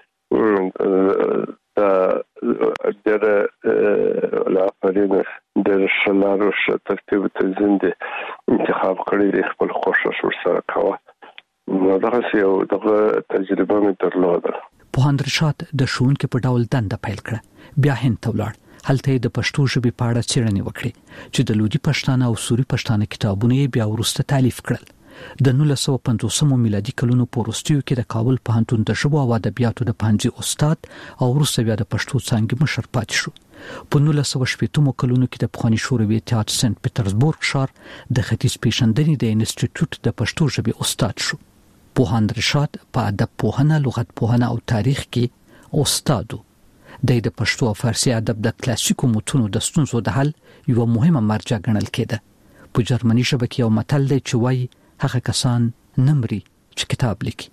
لا پرینه د شلارو ترتیب تنظیم دی انتخاب کړی دی خپل خوښه ورسره کاوه نو دا یو دغه تجربه مې درلوده. پوهاند رشاد د ښوونکي په ډول دنده پیل کړه بیا هند ته ولاړ هلته د پښتو ژبې په اړه څېړنې وکړې چې د لودي پښتانه او سوري پښتانه کتابونه بیا ورسته تالیف کړل د 1950 میلادي کلونو په وروستیو کې د کابل پوهنتون د ژبو او ادبیاتو د پانځي استاد او وروسته بیا د پښتو څانګې مشر پاتې شو. په 1960 کلونو کې د پخوانی شوروي اتحاد سنت پټرزبورګ ښار د ختیځ پیشندنې د انسټیټیوټ د پښتو ژبې استاد شو. پوهاند رشاد په ادب پوهنه، لغت پوهنه او تاریخ کې استاد و. د پښتو او فارسي ادب د کلاسیکو متونو د ستونزو د حل یو مهمه مرجع ګڼل کېده. په جرمني ژبه کې یو متل دی چې وایي هغه کسان نمري چې کتاب لیکي.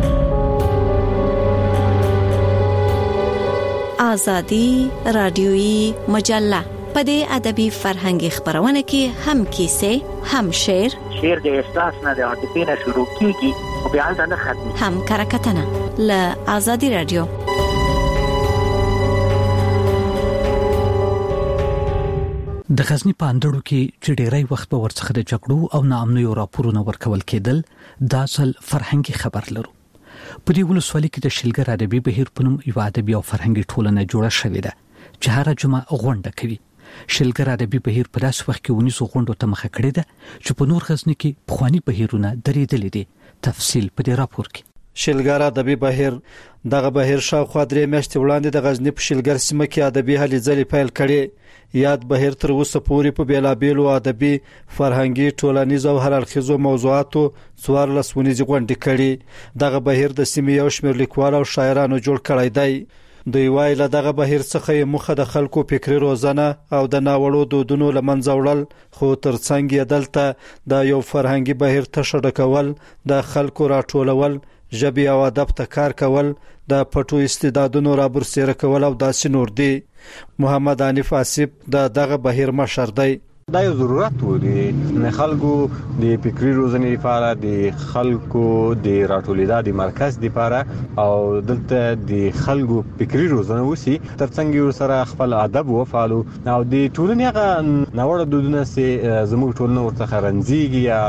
آزادی رادیویی مجله په دې ادبي فرهنګي خبرونه کې هم کیسې، هم شعر د احساس نه د عاطفې نه شروع کیږي او بیا نه ختمي، هم کرکټنه ل آزادی رادیو. د غزنی په اندړو کې چې ډیری وخت په ورڅخه د جګړو او ناامنیو راپورونه ورکول کېدل، دا اصل فرهنګي خبر لرو. په دې ولسوالۍ کې د شلګر ادبي بهیر په نوم یو ادبي او فرهنګي ټولنه جوړه شوې ده چې هر جمعه غونډه کوي. شلګر ادبي بهیر په داس وخت کې ونیسو غونډو ته مخه کړې ده چې په نور غزنی کې پخوانی بهیرونه درېدلې دي. تفصیل په دې راپور کې. شلګر ادبي بهیر دغه بهیر شاوخوا 3 میاشتې وړاندې د غزنی په شلګر سیمه کې ادبي هلې ځلې پیل کړي. یاد بهیر تر اوسه پورې په بیلابیلو ادبي، فرهنګي، ټولنیز او هر اړخیزو موضوعاتو 14 ونیزې غونډې کړي. دغه بهیر د سیمې یو شمېر لیکوال او شاعرانو جوړ کړی دی. دوی وایي له دغه بهیر څخه مخه د خلکو فکري روزنه او د ناوړو دودونو لمنځه وړل، خو ترڅنګ یې دلته د یو فرهنګي بهیر تشه ډکول، د خلکو راټولول، ژبې او ادب ته کار کول، د پټو استعدادونو رابرسېره کول او داسې نور دي. محمد حنیف آصف دغه بهیر مشر دی. دا یو ضرورت و د خلکو د فکری روزنې لپاره، د خلکو د راټولیدا د مرکز لپاره او دلته د خلکو فکری روزنه وسی ترڅنګ یو سره خپل ادب وفالو او د ټولنې هغه نوړ دودونه سي زموږ ټولنه ورڅخه رنځيږي یا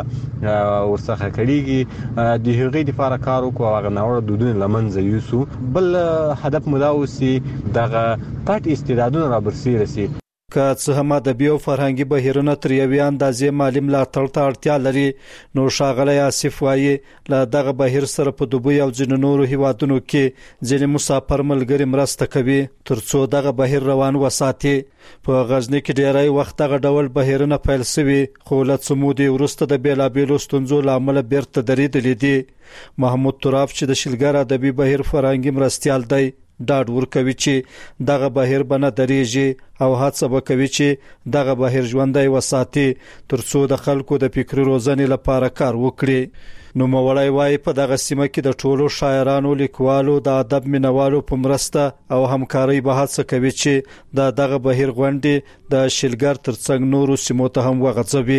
ورڅخه کړيږي د هغې لپاره کار وکړو هغه نوړ دودونه لمنځه یوسو. بل هدف مداوسي دغه پټ استعدادونه رابرسېره سي. که څه هم ادبي او فرهنګي بهیرونه تر یوې اندازې مالي ملاتړ ته اړتیا لري، نو ښاغلی آصف وایي له دغه بهیر سره په دوبۍ او ځینو نورو هیوادونو کې ځینې مسافر ملګري مرسته کوي ترڅو دغه بهیر روان وساتي. په غزنی کې ډیری وخت دغه ډول بهیرونه پیل شوي، خو له څه مودې وروسته د بیلابیلو ستونزو له امله بیرته درېدلي دي. محمود تراب چې د شلګر ادبي بهیر فرهنګي مرستیال دی، ډاډ ورکوي چې دغه بهیر بنه درېږي او هڅه وکوي چې دغه بهیر ژوندی وساتي ترڅو د خلکو د فکري روزنې لپاره کار وکړي. نو مولای وای په دغه سیمه کې د ټولو شاعرانو، لیکوالو، د ادب مینوالو په مرسته او همکارۍ به هڅه کوي چې دغه بهیر غونډې د شلګر ترڅنګ نورو سیمو ته هم وغځوي.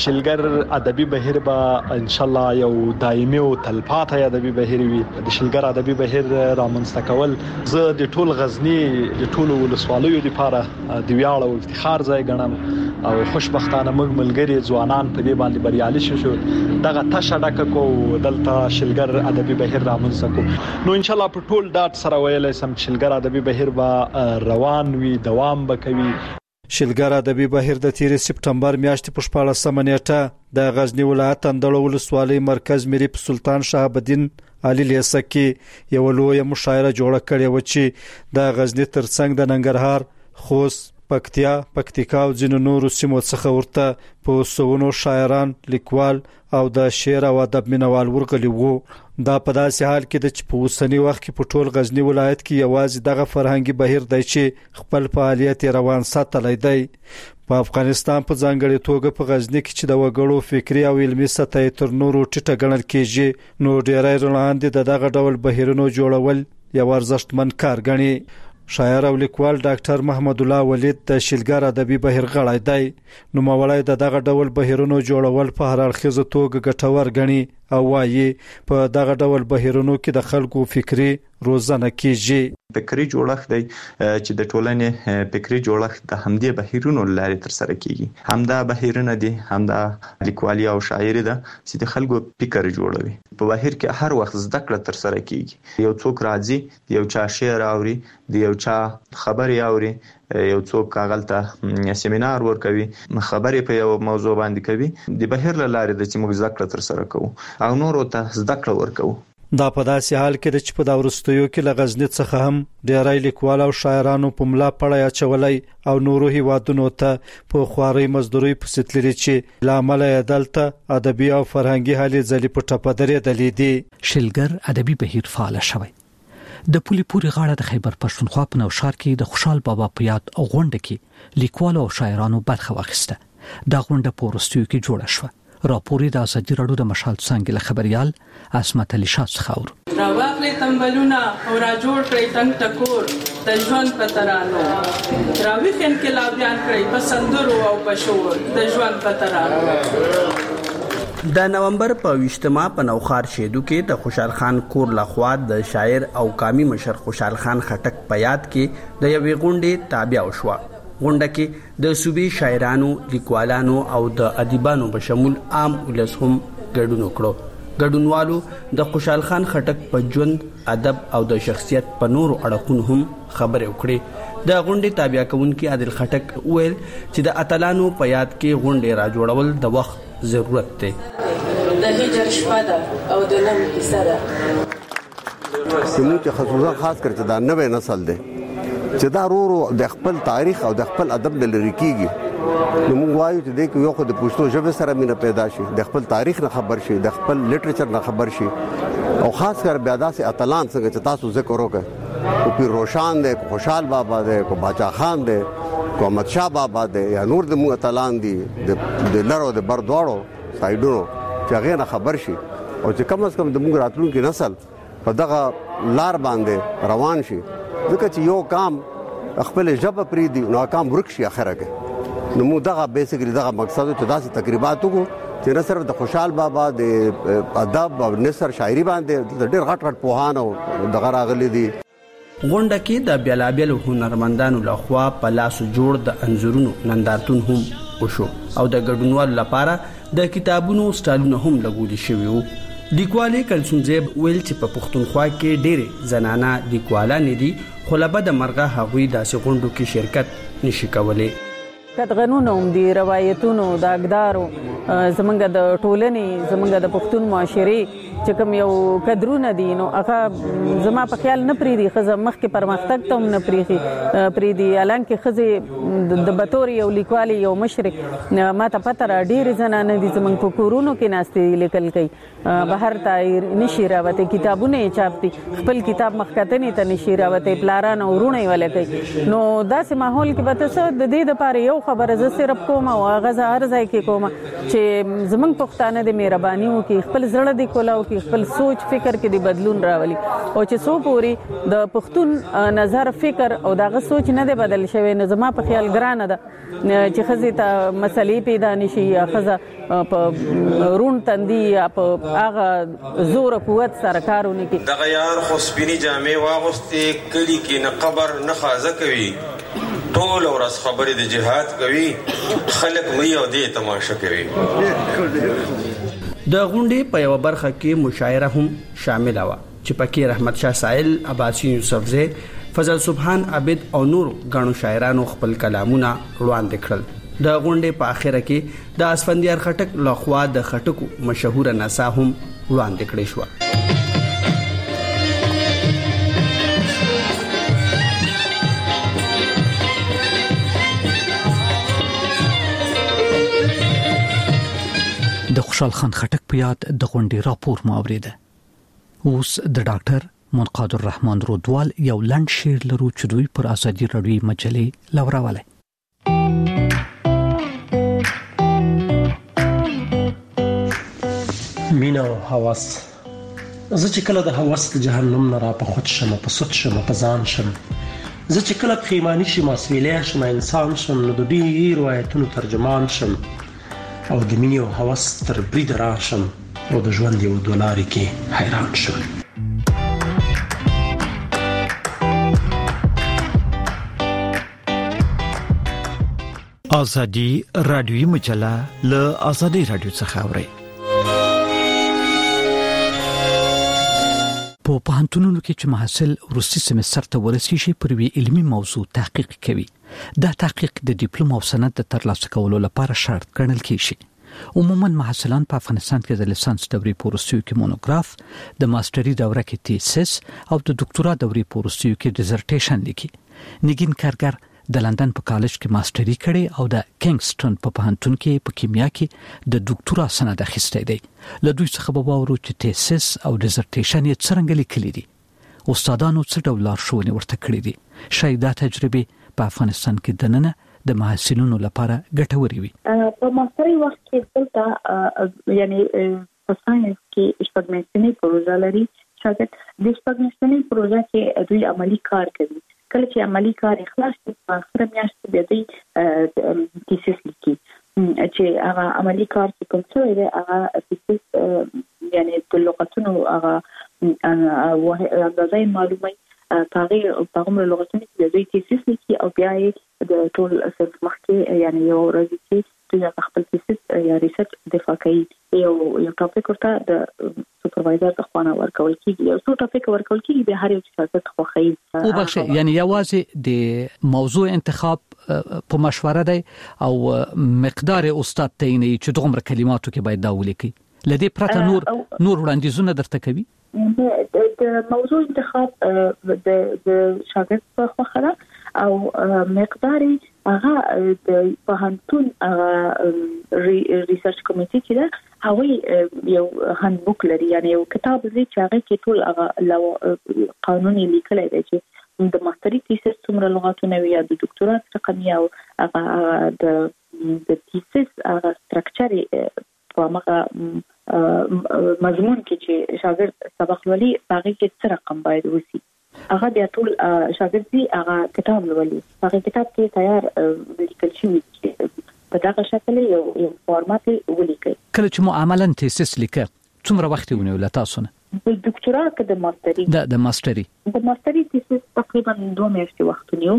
شلګر ادبي بهیر به ان شاء الله یو دایمي او تلپاتې ادبي بهیر وي. د شلګر ادبي بهیر رامنځته کول زه د ټول غزنی د ټول ولسوالیو لپاره د ویاړ او افتخار ځای ګڼم او خوشبختانه موږ ملګری ځوانان په دې باندې بریالي شو. دغه تشه ډکه کو دلته شلګر ادبي بهیر رامنځته کو. نو ان شاء الله په ټول ډاټ سره ویلای سم شلګر ادبي بهیر به روان وي، دوام به کوي. شلګر ادبي بهیر د 13 سپټمبر میاشتې په 14 نیټه د غزنی ولایت اندړو ولسوالۍ مرکز میری سلطان شهاب الدین علي لیسه کې یو لوی مشاعره جوړه کړې و چې د غزنی ترڅنګ د ننګرهار، خوست، پکتیا، پکتیکا او ځینو نورو سیمو څخه ورته په سونو شاعران، لیکوال او د شعر او ادب مینوال ورغلي وو. دا په داسې حال کې د چې په اوسنی وخت کې په ټول غزنی ولایت کې یوازې دغه فرهنګي بهیر دی چې خپل فعالیت روان ساتلی دی. په افغانستان په ځانګړي توګه په غزنی کې چې د وګړو فکری او علمي سطح تر نورو ټیټه ګڼل کېږي، نو ډیری وړاندې دغه ډول بهیرونو جوړول یو ارزښتمن کار ګڼي. شاعر او لیکوال ډاکټر محمد الله ولید د شلګر ادبي بهیر غړی دی. نو مولای دغه ډول بهیرونو جوړول په هر اړخیزه توګه ګټور ګڼي او وایي په دغه ډول بهیرونو کې د خلکو فکری روزنه کیږي. فکری جوړښت دی چې د ټولنې فکری جوړښت د همدې بهیرونو لارې تر سره کیږي. همدا بهیرونه دي، همدا لیکوالي او شاعري ده چې د خلکو فکر جوړوي. په بهیر کې هر وخت زده کړه تر سره کیږي. یو څوک راځي، یو چا شعر اوري، د یو چا خبري اوري، یو څوک کاغلته سیمینار ورکوي، خبرې په یو موضوع باندې کوي. د بهیر له لارې د چې موږ زده کړه تر سره کوو او نورو ته زده کړه ورکوو. دا په داسې حال کې چې په دا وروستیو کې له غزنی څخه هم ډېری لیکوال او شاعرانو په ملا پړی اچولای او نورو هیوادونو ته په خواري مزدوري پسې تللي چې لامل یې دلته ادبي او فرهنګي هلې ځلې په ټپه درېدلې دي. شلګر ادبي بهیر فعال شوی. د پولي پوري غاړه د خیبر پښتونخوا په نوشهر کې د خوشحال بابا په یاد غونډه کې لیکوال او شاعرانو برخه واخیسته. دا غونډه په وروستیو کې جوړه شوه. راپورې د ازادي راډیو د مشال څنګه خبريال عصمت علي شاه څخاور. راوغلې تمبلونه او را جوړ کړی تنگ ټکور د ژوند په ترانو، راویخ انقلابیان کړی په سندرو او په شور د ژوند په ترانو. د نومبر په 20 په نوخار شیدو کې د خوشحال خان کور لخوا د شاعر او قامي مشر خوشحال خان خټک په یاد کې د یوې غونډې تابع وشوه. غونډه کې د صوبې شاعرانو، لیکوالانو او د ادیبانو په شمول عام ولس هم ګډون وکړو. ګډونوالو د خوشحال خان خټک په ژوند، ادب او د شخصیت په نورو اړخونو هم خبرې وکړې. د غونډې تابع کوونکي عادل خټک ویل چې د اتلانو په یاد کې غونډې را جوړول د وخت ضرورت دی. د هجر شپه ده او د نن کیسه ده. زموږ خصوصا خاص کر چې دا نوې نسل دی چې دا ورو د خپل تاریخ او د خپل ادب د لری کیږي. نو موږ وایو چې د یو خو د پښتو ژبه سره مینه پیدا شي، د خپل تاریخ نه خبر شي، د خپل لټریچر نه خبر شي، او خاص کر بیا داسې اتلان څنګه چې تاسو ذکر وکړ، او پیر روشان دی، خوشحال بابا دی، کو باچا خان دی، کو احمد شاه بابا دی، یا نور د موږ اتلان دي د لرو د بر دواړو سایډونو چې هغه نه خبر شي، او چې کم از کم د موږ راتلونکي نسل په دغه لار باندې روان شي. ځکه چې یو کام خپل ژبه پریدي نو کام ورک شي اخره کې. نو موږ دغه بیسیکلی دغه مقصد ته داسې تقریبات وکړو چې نه صرف د خوشحال بابا د ادب او نثر شاعري باندې د ډېر غټ پوهان او دغه راغلي دي. غونډه کې د بیلابیل هنرمندانو لخوا په لاس جوړ د انځورونو نندارتون هم وشو او د ګډونوالو لپاره د کتابونو سټالونه هم لګول شوي وو. لیکوالي کلثوم زیب ویل چې په پښتونخوا کې ډېرې زنانه لیکوالان دي، خو له بده مرغه هغوی داسې غونډو کې شرکت نشي کولی. کتغنونو دي، روایتونو د اقدارو زمونږ د ټولنې، زمونږ د پښتون معاشري چې کوم یو قدرونه دي، نو هغه زما په خیال نه پریدي خزه مخکې پرمختګ ته هم نه پریدي. الانکه خزه د بطور یو لیکوالي یو مشر ما ته پته را ډېرې زنانه دي زمونږ په کورونو کې ناستې لیکل کوي، بهر ته نشي راوتی، کتابونه یې چاپ دي، خپل کتاب مخکتنې ته نشي راوتی، پلاران او وروڼه یې ولی کوي. نو داسې ماحول کې به ته د دې دپاره یو خبره زه صرف کوم او هغه زه هر ځای کې کوم چې زمونږ پښتانه د مهرباني وکړي، خپل زړه د کولاو کې، خپل سوچ فکر کې د بدلون راولي، او چې څو پوري د پښتون نظر فکر او دغه سوچ نه دی بدل شوی، نو زما په خیال ګرانه ده چې خزې ته مسلې پیدا نشي، یا خزه په رون تندي یا په هغه زور قوت سره کارونه کوي. دغه یار خو سپینې جامې واغوستې، کلی کې نه قبر نه خازه کوي، ټول ورځ خبرې د جهاد کوي، خلک مې او دې تماشا کوي. د غونډې په یو برخه کې مشاعره هم شامل و چې پکې رحمت شاه سائل، عباسی یوسفزی، فضل سبحان عابد او نور غنو شاعرانو خپل کلامونه وړاندې کړل. د غونډې په اخره کې د اسفندیار خټک لخوا د خټکو مشهور نڅا هم وړاندې کړې شو. د خوشحال خان خټک په یاد د غونډې راپور مو اوریده. اوس د ډاکټر منقاد الرحمن رودوال یو لنډ شعر لرو چې دوی پر ازادي راډیو مجلې لوراوله. مینا او هوس، زه چې کله د هوس د جهنم نه را په خود شم، په سود شم، په ځان شم، زه چې کله پښیماني شم، اسویلی شم، انسان شم، نو د ډېرو آیتونو ترجمان شم، او د مینې او هوس تر برید راشم، او د ژوند یو دولاري کې حیران شم. ازادي رادیوي مجله له ازادي رادیو څخه اوري. په پوهنتونونو کې چې محصل وروستي سمستر ته ورسیږي پر وی علمي موضوع تحقیق کوي. دا تحقیق د ډیپلوم او سند د ترلاسه کولو لپاره شرط ګڼل کیږي. عموما محصلان په افغانستان کې د لیسانس دورې په وروستیو کې مونوګراف، د ماستري دوره کې تیسس او د ډاکټورا دورې په وروستیو کې ډیزرټیشن لیکي. نگین کارګر د لندن په کالج کې ماستري کړي او د کینګسټن په پوهنتون کې په کیمیا کې د ډاکټورا سند اخیستی دی. له دوی څخه به واورو چې تیسس او ډیزرټیشن یې څرنګه لیکلي دي. استادانو څه ډول لارښوونې ورته کړې دي. شاید دا تجربه په افغانستان کې دننه د محصلینو لپاره ګټورې وي. په ماستري وخت کې دلته یعنی په ساينس کې شپږمیاشتنۍ پروژه لري. شاګرد د شپږمیاشتنۍ پروژه کې دوی عملی کار کوي. کله چې عملی کار اخلاص شي په اخر میاشت به دوی تیسس لیکي چې هغه عملی کار چې کوم څه دی هغه تیسس یعنی د لغتونو هغه اندازې معلومه په کومه لغتونو کې دوی تیسس لیکي او بیا یې د ټول صرف مخکې یعنی یو ورځ کې دوی خپل تیسس یا ریسرچ دفاع کوي. یو ټاپک ورته د سوپروایزر د خوانه ورکول کیږي. یو څو ټاپک ورکول کیږي به هر یو شاګرد خوښي او بخښه یعنی یوازې د موضوع انتخاب په مشوره دی او مقدار استاد تعیني چې دغه کلماتو کې باید دا ولیکي. لدې پرته نور وړاندیزونه درته کوي. د موضوع انتخاب د شاګرد په خوښه او مقدار هغه د پوهنتون ریسرچ کمیټې کې دا هغه یو هاندبوک لري یعنی یو کتاب دی چې هغه کې ټول هغه قانوني لیکل دی چې د ماستري تیسس څومره لغاتونه وي یا د ډاکټورا رقم یا هغه د تیسس هغه سټرکچر په هغه مضمون کې چې شاګرد سبق لولي هغه کې څه رقم باید وسی هغه بیا ټول شاګرد دی هغه کتاب لولي. هغه کتاب کې تیار لیکل شوی په دغه شکل یو فارمات ولیکي. کله چې معاملن تیسس لیکه څومره وخت ونیول تاسو نه؟ د ډاکټورا کې د ماستري تیسس تقریبا 2 میاشتې وخت ونیو.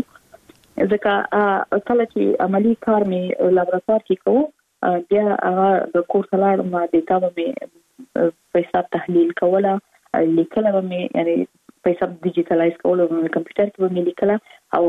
ځکه کله چې عملی کار مې لابراتوار کې کوم بیا هغه د کورس لاړم د ډاټا مې پیسې تحلیل کوله لیکل مې یعنی پیسې ډیجیټلایز کول او کمپیوټر کې مې لیکل او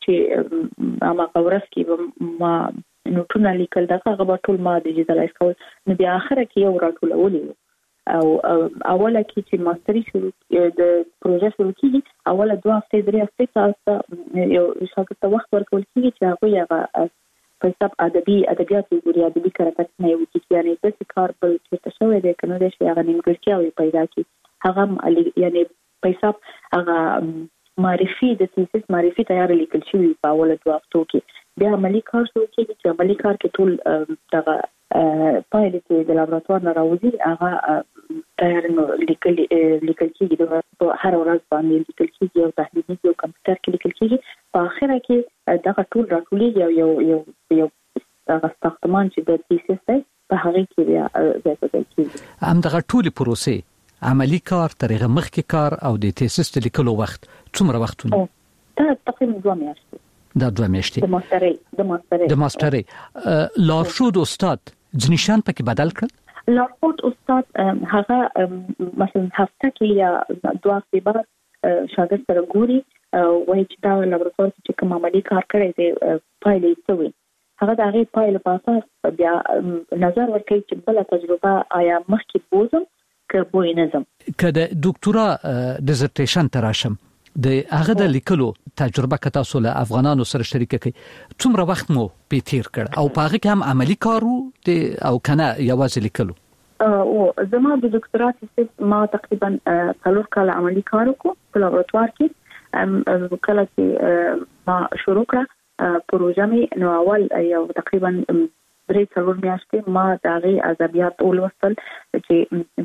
چې ما قورس کې ما نوټونه لیکل دا هغه ټول ما ډیجیټلایز کول. نو بیا اخر کې یو راټولول او اوله کې چې ماستري شروع د پروژه شروع کیږي اوله 2 هفته 3 هفته تاسو یو شاګرد ته وخت ورکول کیږي چې هغه پیسې ادبیات ګوري ادبي کارکټ نه یو چې یعنی د کار بل چې تاسو دې کنه د شي هغه نیمګړتیا پیدا کی هغه یعنی پیسې هغه معرفي د تیسس معرفي تیار لیکل شوی په اوله 2 هفتو کې. بیا عملی کار شروع کیږي چې عملی کار کې ټول دغه پایلې چې د لابراتوار نه راوځي هغه تیار لیکل کیږي د هر ورځ باندې لیکل کیږي او تحلیل کیږي او کمپیوټر کې لیکل کیږي. په اخر کې دغه ټول راټولېږي یو هغه ساختمان چې د تیسس دی په هغه کې بیا ځای کیږي. هم دغه ټول پروسې عملی کار ترغه مخکې کار او د تیسس د لیکلو وخت څومره وخت ونیو؟ دا تقریبا 2 میاشتې. دا 2 میاشتې د ماستري لارښود استاد ځنیشان پکې بدل کړ. لارښود استاد هغه مثلا هفته کې یا 2 هفتې بعد شاګرد سره ګوري وایي چې دا لابراتوار چې کوم عملی کار کړی دی پایلې څه وي. هغه د هغې پایلې په اساس بیا نظر ورکوي چې بله تجربه آیا مخکې بوزم که بوینزم. که د ډاکټورا ډیزرټیشن تراشم د هغه د لیکلو تجربه که تاسو له افغانانو سره شریک کړئ څومره وخت مو په تیر کړ او په هغه کې هم عملی کارو او کنه یوازې لیکلو؟ او زما د ډاکټورا تیسس ما تقریبا 4 کال عملی کار وکړ په لابراتوار کې. کله چې ما شروع کړ پروژه مې نو اول یو تقریبا 3-4 میاشتې ما دغه ادبیات ولوستل چې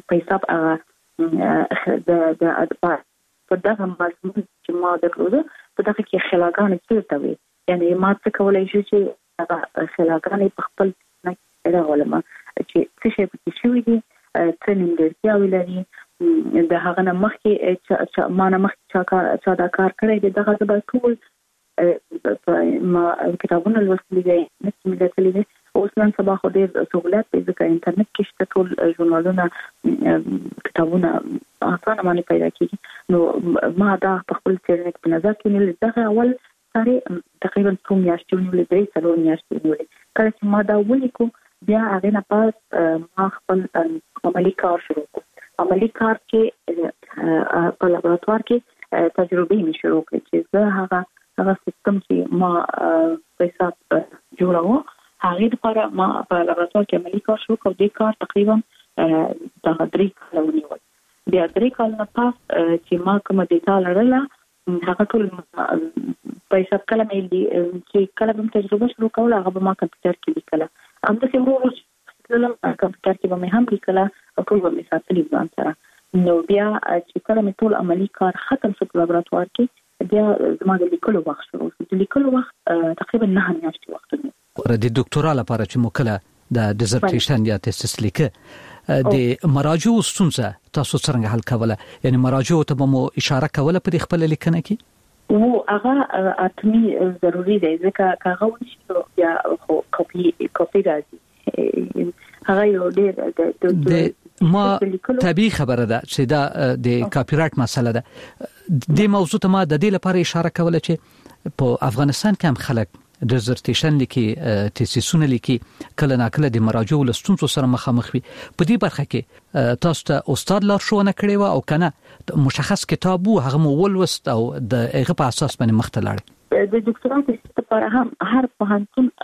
پیسې د په دغه مضمون چې ما درلوده په دغه کې خلاګانې چیرته وي یعنی ما څه کولای شو چې هغه خلاګانې په خپل نه راولم چې څه شي پکې شوی دي څه نیمګړتیاوې لري د هغه نه مخکې ما نه مخکې چا دا کار کړی دی دغه به ټول ما کتابونه لوستلي دي نسمه لوستلي دي اوس نن سبا خو ډېر سہولت دی ځکه انټرنیټ کې شته ټول ژورنالونه کتابونه اسانه باندې پیدا کیږي نو ما دا په خپل څېړنه کې نظر کې نیول دا اول سره تقریبا 2 میاشتې ونیولې درې څلور میاشتې ونیولې کله چې ما دا ولیکو بیا هغه نه پاس ما خپل عملی کار شروع کړ عملی کار کې په لابراتوار کې تجربه می شروع کړې چې زه هغه سیستم چې ما په حساب جوړاوه هغه لپاره ما په لابراتوار کې عملی کار شروع کړ د کار تقریبا د 3 کال ونیول بیا 3 کال نه پاس چې ما کوم ډیټا لرله هغه ټول په حساب کلمې دي چې کله به تجربه شروع کوله هغه به ما کمپیوټر کې لیکله هم د سیمو ولم کمپیوټر کې به هم لیکله او ټول به مثال ځان سره نو بیا چې کله مې ټول عملی کار ختم شو په لابراتوار کې بیا زما د لیکلو وخت شروع شو د لیکلو وخت تقریبا 9 میاشتې وخت دی د ډاکټورا لپاره چې موکله د ډیزرټیشن یا تیسیس لیکه د مراجعو ستونزه تاسو څنګه حل کوله یعنی مراجعو ته مو اشاره کوله په خپل لیکنه کې او هغه اتمی ضروری دی ځکه هغه ونشي بیا کاپی راځي هغه یو ډېر ما طبيعي خبره ده چې دا د کاپی رائټ مسله ده د موضوع ته ما د دې لپاره اشاره کوله چې په افغانستان کې هم خلک ډیزرټیشن لیکي تیسیسونه لیکي کله ناکله د مراجعو لستونزو سره مخامخ وي په دې برخه کې تاسو ته استاد لارښوونه کړې و او کنه مشخص کتاب وو هغه مو ولوست او د هغه په اساس باندې مخ ته لاړ د ډاکټرانو لپاره هم هر پوهنتون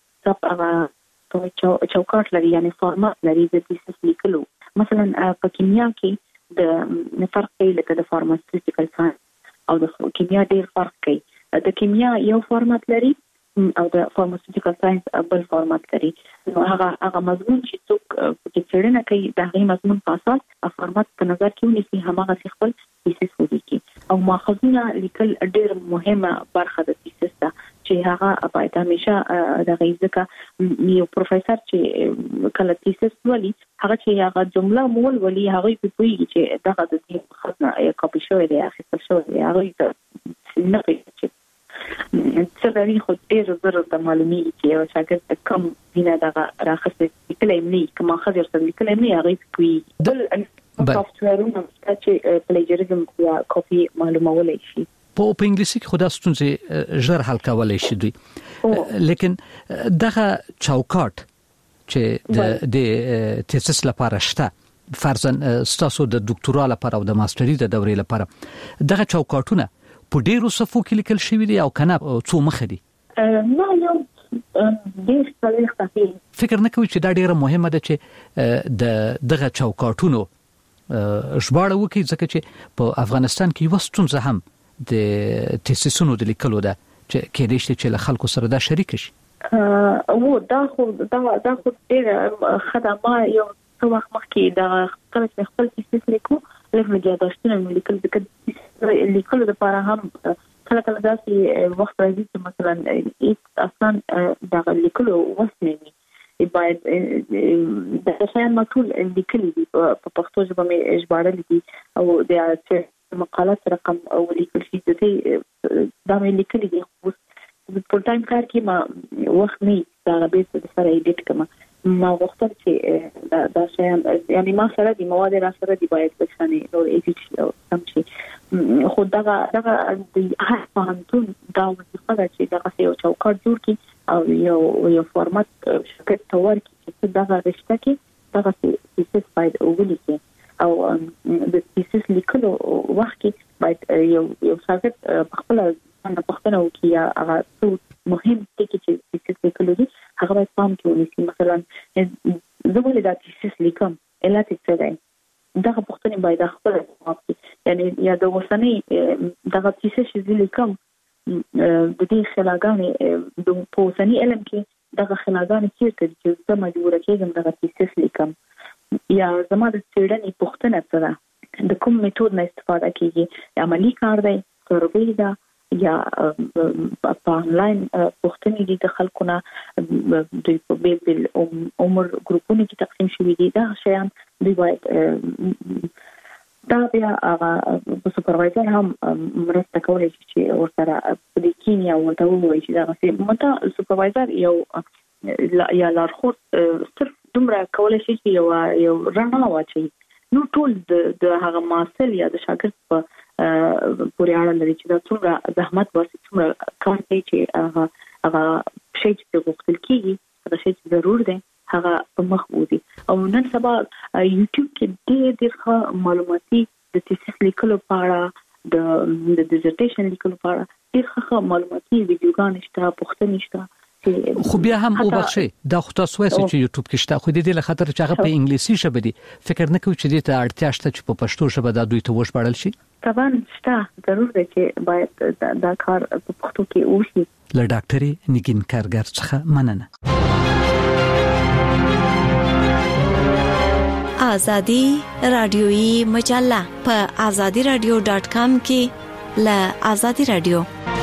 چوکاټ لري یعنی فارمات لري د تیسیس لیکلو مثلا په کیمیا کې د فرق کوي لکه د فارماسیوټیکل ساينس او د کیمیا ډېر فرق کوي د کیمیا یو فارمات لري او د فارماسیوټیکل ساينس بل فارمات لري نو هغه مضمون چې څوک په څېړنه کوي د هغه مضمون په اساس فارمات په نظر کې ونیسي هماغه خپل تیسیس ولیکي او ماخذونه لیکل ډېر مهمه برخه د تیسیس ده چې هغه باید همیشه د غیزکه یو پروفیسور چې کله تیسیس ولي هغه چې هغه جمله مول ولي هغه په پوهیږي چې دغه د دې خزنه کاپی شوی دی اخیستل شوی دی هغه نه پېژني څلوري خو ډېر زره د معلومي چې یو شاګرد کم وینه دغه راخصه کلمې کوم خاطر سره کلمې هغه کوي بل سافټویرونه چې پلیجریزم یا کاپی معلومولای شي په انګلیسي کې خدا ستونزې ژر حل کولای شي دوی لیکن دغه چوکاټ چې د تیسیس لپاره شته فرضاً ستاسو د ډاکټورا لپاره او د ماستري د دورې لپاره دغه چوکاټونه په ډیرو صفو کې لیکل شوی دی او کنه څو مخ دي نه یو ډیر څلوېښت فکر نه کوي چې دا ډیره مهمه ده چې دغه چوکاټونو ژباړه وکړي ځکه چې په افغانستان کې یو ستونزه هم د تیسیسونو د لیکلو ده چې کېدای شي چې له خلکو سره دا شریک شي او دا خو ډیر خدمه یو څو وخت مخکې دا خپل تیسیس لیکو لږ یاداشتونه لیکل ځکه لیکلو لپاره هم کله داسې وخت راځي چې مثلا هیڅ اصلا دا لیکلو وسنه باید د شاین مټول لیکلي دي په پښتو ژبه مې ژباړل دي او د مقالات رقم او لیکل شي د دا مې لیکلي دي په ټایم کار کې ما وخت نه دا به سره ایډیټ کوم ما وختل چې دا شاین یعنی ما سره د مواد را سره دی باید بشانه نو ایډیټ او سم شي خو دا د هر پوهنتون دا وظیفه ده چې دا یو چوکاټ جوړ کړي او یو فارمات شرکت ته ورکړي چې دا رښتا کې دا تیسیس باید ولیکي او د تیسیس لیکلو وخت کې باید یو شاګرد خپل پښتنه وکړي یا هغه څه مهم ټکي چې تیسیس لیکلو دي هغه باید پام کې ونیسي مثلا زه ولې دا تیسیس لیکم علت څه دی دغه پښتنه باید خپل جواب کړي یعنی یا د وسنۍ دغه تیسیس چې لیکم د دې خلاګانې د پوسنی علم کې دغه خلاګانې چیرته چې زه مجبور کېږم دغه تیسیس لیکم یا زما د څېړنې پښتنه څه ده د کوم میتود نه استفاده کیږي عملی کار دی سروې ده یا په آنلاین پوښتنې دي د خلکو نه دوی په بیل عمر ګروپونو کې تقسیم شوي دي دا شیان دوی باید دا بیا هغه سپروایزر هم مرسته کوي چې ورسره په دې کې یا ورته وایي چې دا څه مته سپروایزر یو یا لارښود صرف دومره کولای شي چې یو رڼا واچي نو ټول د هغه ماسل یا د شاګرد په پورې اړه لري چې دا څومره زحمت واسي څومره کار کوي چې هغه شی چې غوښتل کیږي هغه شی چې ضرور دی هغه په مخ وځي او نن سبا یوټیوب کې ډېر معلوماتي د تیسیس لیکلو لپاره د ډیزرټیشن لیکلو لپاره ډېر معلوماتي ویډیوګان شته پوښتنې شته خو بیا هم او بخښي دا خو تاسو وایي چې یوټیوب کې شته خو د دې لخاطر چې هغه په انګلیسي ژبه دي فکر نه کوي چې دې ته اړتیا شته چې په پښتو ژبه دا دوی ته وژباړل شي طبعا شته ضرور دی چې باید دا کار په پښتو کې وشي له ډاکټري نگین کارګر څخه مننه آزادی رادیویی مجله په azadiradio.com کې له آزادی رادیو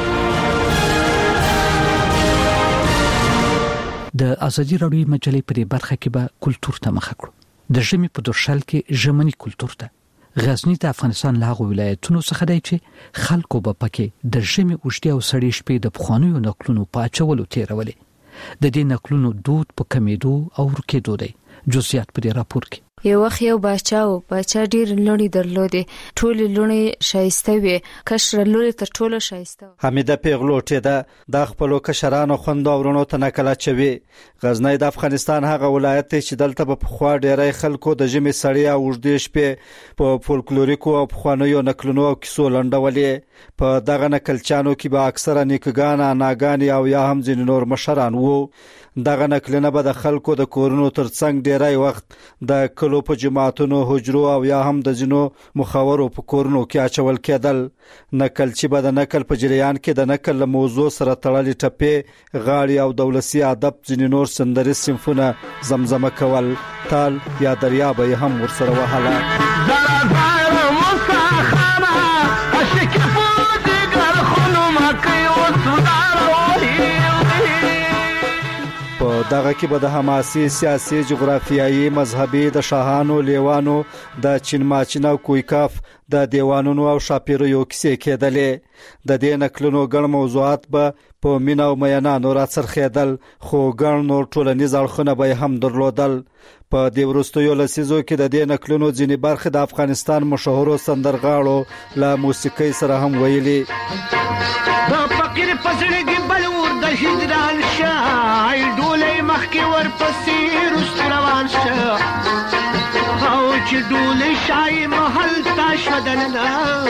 د ازادي راډیو مجلې په برخه کې به کلچر ته مخ کړو د ژمي په درشل کې ژمنی کلچر ته غزنی د افغانستان لاغو ولایتونو څخه دی چې خلکو به پکې د ژمي اوږدې او سړې شپې د پخوانیو نقلونو پاچولو تیرولې د دې نقلونو دود په کمیدو او رکیدو دی جزئیات په راپور کې یو وخت یو بچا ډیر لونی درلودې ټول لونی شایسته وي کشر لوري تر ټولو شایسته حمیده پیغلوټه ده د خپل کشرانو خوندو ورونو ته نکله چوي غزنی د افغانستان هغه ولایت چې دلته په خوا ډیرای خلکو د ژمي سړی او اوږدې شپې په فولکلوریکو او خوانیو نقلونو او کیسو لنډولې په دغه نقلچانو کې به اکثره نیکګان ناګانی او یا هم ځین نور مشران وو دغه نقلونه به د خلکو د کورونو ترڅنګ ډیرای وخت د کلو په جماعتونو حجرو او یا هم د جنو مخاورو په کورونو کې اچول کېدل نقل چې به د نقل په جریان کې د نقل موضوع سره تړلې ټپې غاړي او دولسي ادب ځین نور سندري سمفونه زمزمه کول تال یا دریاب هم ورسره وهاله دغه کې به د حماسي سیاسي جغرافیایي مذهبي د شاهانو لیوانو د چین ماچین او کویکاف د دیوانونو او شاپیریو کیسې کېدلې د دې نقلونو ګڼ موضوعات به په مینا او میانانو راڅرخېدل خو ګڼ نور ټولنیز اړخونه به هم درلودل په دې وروستیو لسیزو کې د دې نقلونو ځینې برخې د افغانستان مشهورو سندرغاړو له موسیقۍ سره هم ویلي د فقیر پسړګي بلور د هجران شای ډولې مخکې ورپسې روان شه او چې ډولې شای محل تا شدننا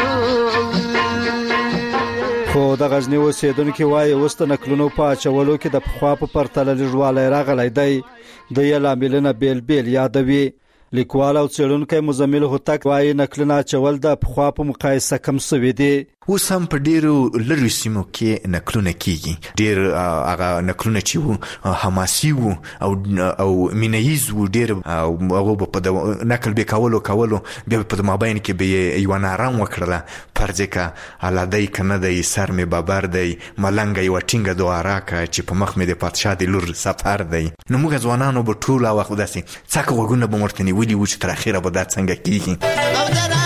خو د غزنی اوسیدونکو وایي وست نقلونو په چولو کې د خوا په پرتل لږواله راغلی دی د یلاملنه بیل یادوي لیکوال او څېړونکی مزمل هوتک وایي نقلونه چول د خوا په مقایسه کم سوي دي اوس هم په ډیرو لږو سیمو کې نقلونه کیږي ډیر هغه نقلونه چې وو حماسي وو او مینهیز وو ډیر هغه په نقل به کولو بیا په مابین کې به یو نارام وکړه پرځکه علادای کنه د سر می بابر دی ملنګ یو ټینګه دواره کا چې په مخ می د پادشاه د لور سفر دی نو موږ ځوانانو به ټول وخت داسي څاکه وګونه به مرتنی ولي و چې تر اخیره به دا څنګه کیږي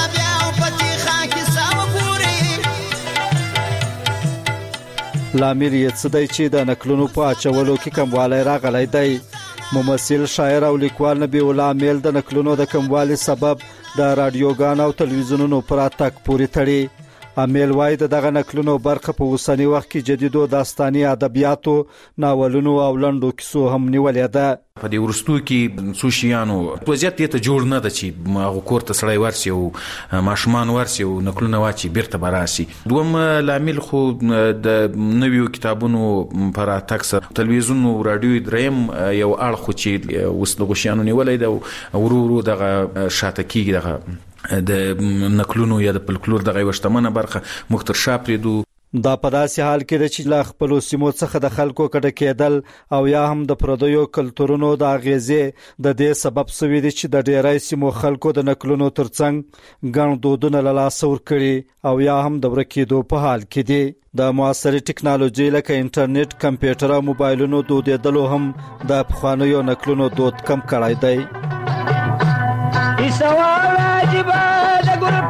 لامل یې څه دی چې د نقلونو په اچولو کې کموالی راغلی دی ممثل شاعر او لیکوال نبی الله امیل د نقلونو د کموالي سبب د رادیوګان او تلویزیونونو پر اتاک پورې تړي امیل وایي دغه نقلونو برخه په اوسنی وخت کې جديدو داستاني ادبیاتو ناولونو او لنډو کیسو هم نیولې ده په دې ورستو کې سوشيانو وضعیت ته جوړ نه د چې هغه کور ته سړی ورسي او ماشومان ورسي او نقلونه واچي بیرته براسي دوم لامل خو د نویو کتابونو پر اتاکس تلویزیون او رادیو دریم یو اړ خو چې وس د غشيانو نیولې ده ورورو دغه شاته کیږي دغه د نقلونو یا د فولکلور دغه وشتمنه برخه مختر شاپریدو دا په داسې حال کې چې لا خپل سیمو څخه د خلکو کډه کېدل او یا هم د پردیو کلتورونو د اغیزې د دې سبب سوي دي چې د ډیرای سیمو خلکو د نقلونو ترڅنګ ګڼ دودونه له لاس ورکړي او یا هم د ورکېدو په حال کې دي د معاصرې ټکنالوژي لکه انټرنیټ کمپیوټر او موبایلونو دودېدلو هم د پخوانیو نقلونو دود کم کړای دی سوال واجب د ګور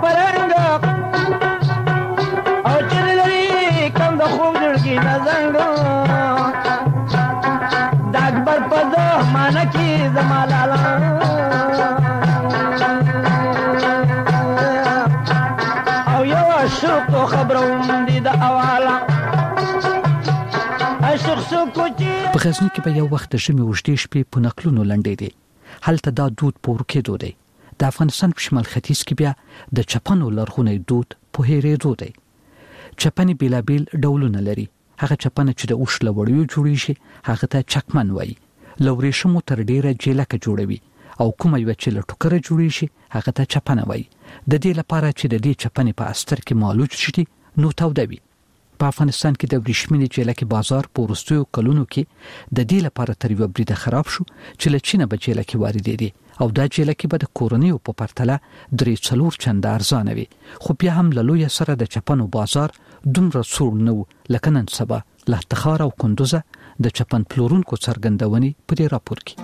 د خوب زړګي نزنګو د اکبر په زمانه کې زما لالا او یو عشق خبروم دي د اواله عشق سو کوچی په غزنی کې په یو وخت د ژمي وژدې شپې په نقلونو لنډې دي هلته دا دود پور کېدو دی د افغانستان په شمال ختیځ کې بیا د چپنو لرغونی دود په هېرېدو دی چپنې بیلابیل ډولونه لري هغه چپنه چې د اوښ له وړیو جوړیږي هغه ته چکمن وایي له ورېښمو تر ډېره جیلکه جوړوي او کومه یوه چې له ټوکره جوړیږي هغه ته چپنه وایي د دې لپاره چې د دې چپنې په استر کې مالوچ شي نو توده وي په افغانستان کې د ورېښمینې جیلکې بازار په وروستیو کلونو کې د دې لپاره تر یوه بریده خراب شو چې له چینه به جیلکې واردېدې او دا جیلکې به د کورنیو په پرتله 3-4 چنده ارزانه وي خو بیا هم له لویه سره د چپنو بازار دومره سوړ نه و لکه نن سبا له تخار او کندوزه د چپن پلورونکو څرګندونې په دې راپور کې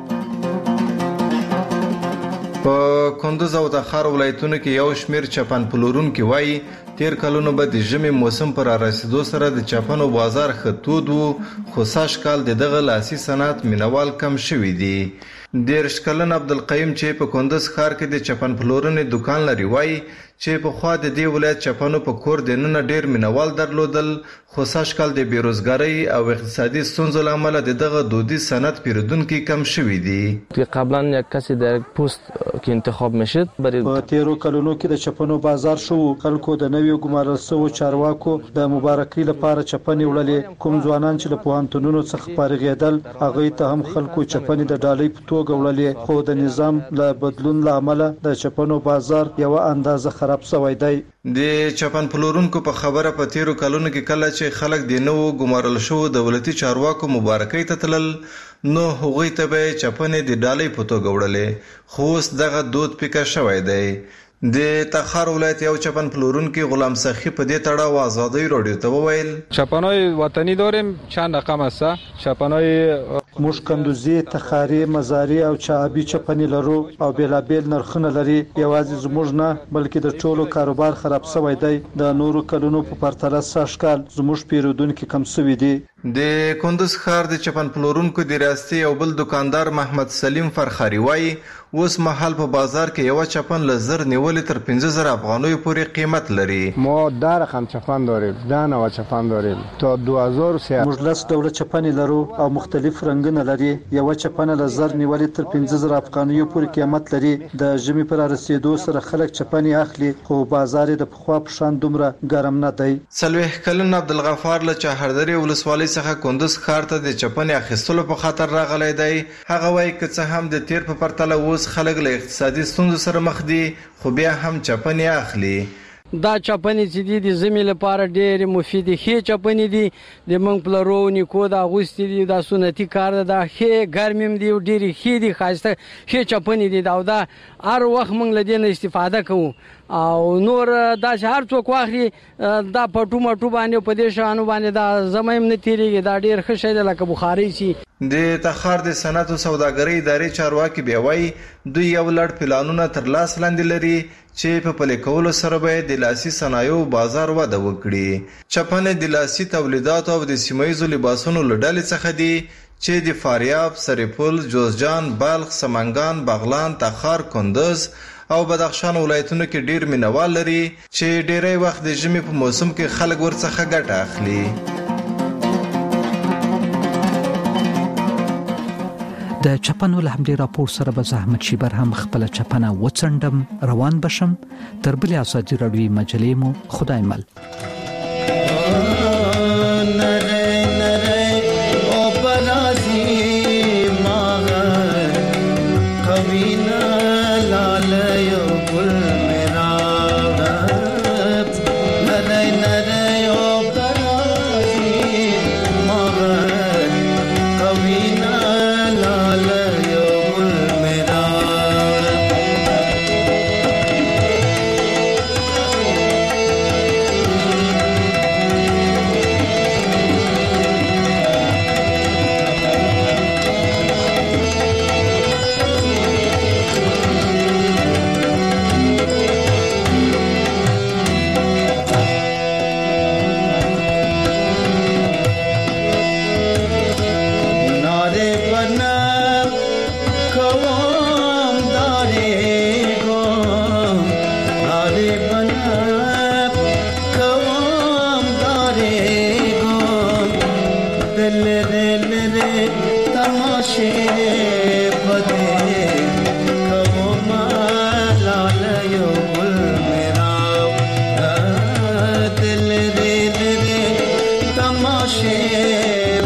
په کندوز او تخار ولایتونو کې یو شمیر چپن پلورونکو وایي تیر کلونو به د ژمي موسم پر رسیدو سره د چپنو بازار خطود وو خو ساش کال دغه لاسي صنعت مینوال کم شوی دی ډیر شکلن عبدالقیم چې په کندوز ښار کې د چپن پلورنې دکان لري وایي چې په خوا د دې ولایت چپنو په کور دننه ډیر مینوال درلودل خو ساش کال د بیروزګاری او اقتصادي ستونزو لامل دغه دودي صنعت پیرودونکو کم شوی دی قبلا یک کسی در پست که انتخاب میشد په تیرو کلونو کې د چپنو بازار شو خلکو د نویو ګمارل شوو چارواکو د مبارکۍ لپاره چپنې وړلې کوم ځوانان چې له پوهنتونونو څخه فارغېدل هغه ته هم خلکو چپنې د ډالۍ په توګه وړلې خو د نظام له بدلون لامل د چپنو بازار یو اندازه خراب شوی دی د چپن پلورونکو په خبره په تیرو کلونو کې کله چې خلک د نوو ګمارل شوو دولتي چارواکو مبارکۍ ته تلل نو هغوی ته به چپنې د ډالۍ په توګه وړلې خو اوس دغه دود پیکه شوی دی د تخار ولایت یو چپن پلورونکو غلام سخی په دې تړاو آزادۍ رادیو ته وویل چپنای وطنی داریم چند رقم است چپنای موږ کندوزي تخاري مزاري او چابي چپنې لرو او بیلابیل نرخونه لري یوازې زموږ نه بلکې د ټولو کاروبار خراب شوی دی د نورو کلونو په پرتله ساشکال زموږ پیرودونکو کم شوی دي د کندوز ښار د چپن پلورونکو د ریاستي او بل دکاندار محمد سلیم فرخاری وایي اوس مهال په بازار کې یو چپن له زر نیولې تر 15000 افغانیو پورې قیمت لري ما در رقم چپن داریم 10 چپن داریم تا 2003 موږ لاس ډول چپن لرو او مختلف رنگونه لري یو چپن له زر نیولې تر 15000 افغانیو پورې قیمت لري د ژمي پر رسیدو سره خلک چپن اخلي خو بازار د پخوا په شان دومره ګرم نه دی سلوه کلن عبدالغفار له چهردری ولسوالۍ څخه کندوز ښار ته د چپن اخیستلو په خاطر راغلی دی هغه وایي که څه هم د تیر په پرتله اوس خلک له اقتصادي ستونزو سره مخ دي خو بیا هم چپن اخلي دا چپنې چې دي د زمي لپاره ډېر مفید دي خې چپنې دي د منګ پلرو نیکو دا غوستي دي دا سنتي کار ده خې ګرمیم دي ډېر خې دي خاصه خې چپنې دي دا هر وخت موږ له دې نه استفاده کوو او نور دا هر څوک واخلي دا پټو مټو باندې په دې شانو باندې دا زمایم نه تیریږي دا ډېر ښه شی دی لکه بخاري شي د تخار د صنعت او سوداګرۍ ادارې چارواکي بیا وایي دوی یو لړ پلانونه تر لاس لاندې لري چې په پلي کولو سره به د لاسي صنایعو بازار وده وکړي چپنې د لاسي تولیداتو او د سیمایي لباسونو له ډلې څخه دي چې د فاریاب سرپل جوزجان بلخ سمنګان بغلان تخار کندوز او بدخشان ولایتونو کې ډیر مینوال لري چې ډیری وخت د ژمي په موسم کې خلک ورڅخه ګټه اخلي د چپنو له همدې راپور سره به زحمت شیبر هم خپل چپنه وڅنډم روان بشم تر بلې ازادي راډیو مجلې مو خدای مل दिल रे रे तमाशे बदे कहो मालाल यो गुल मेरा दिल रे रे तमाशे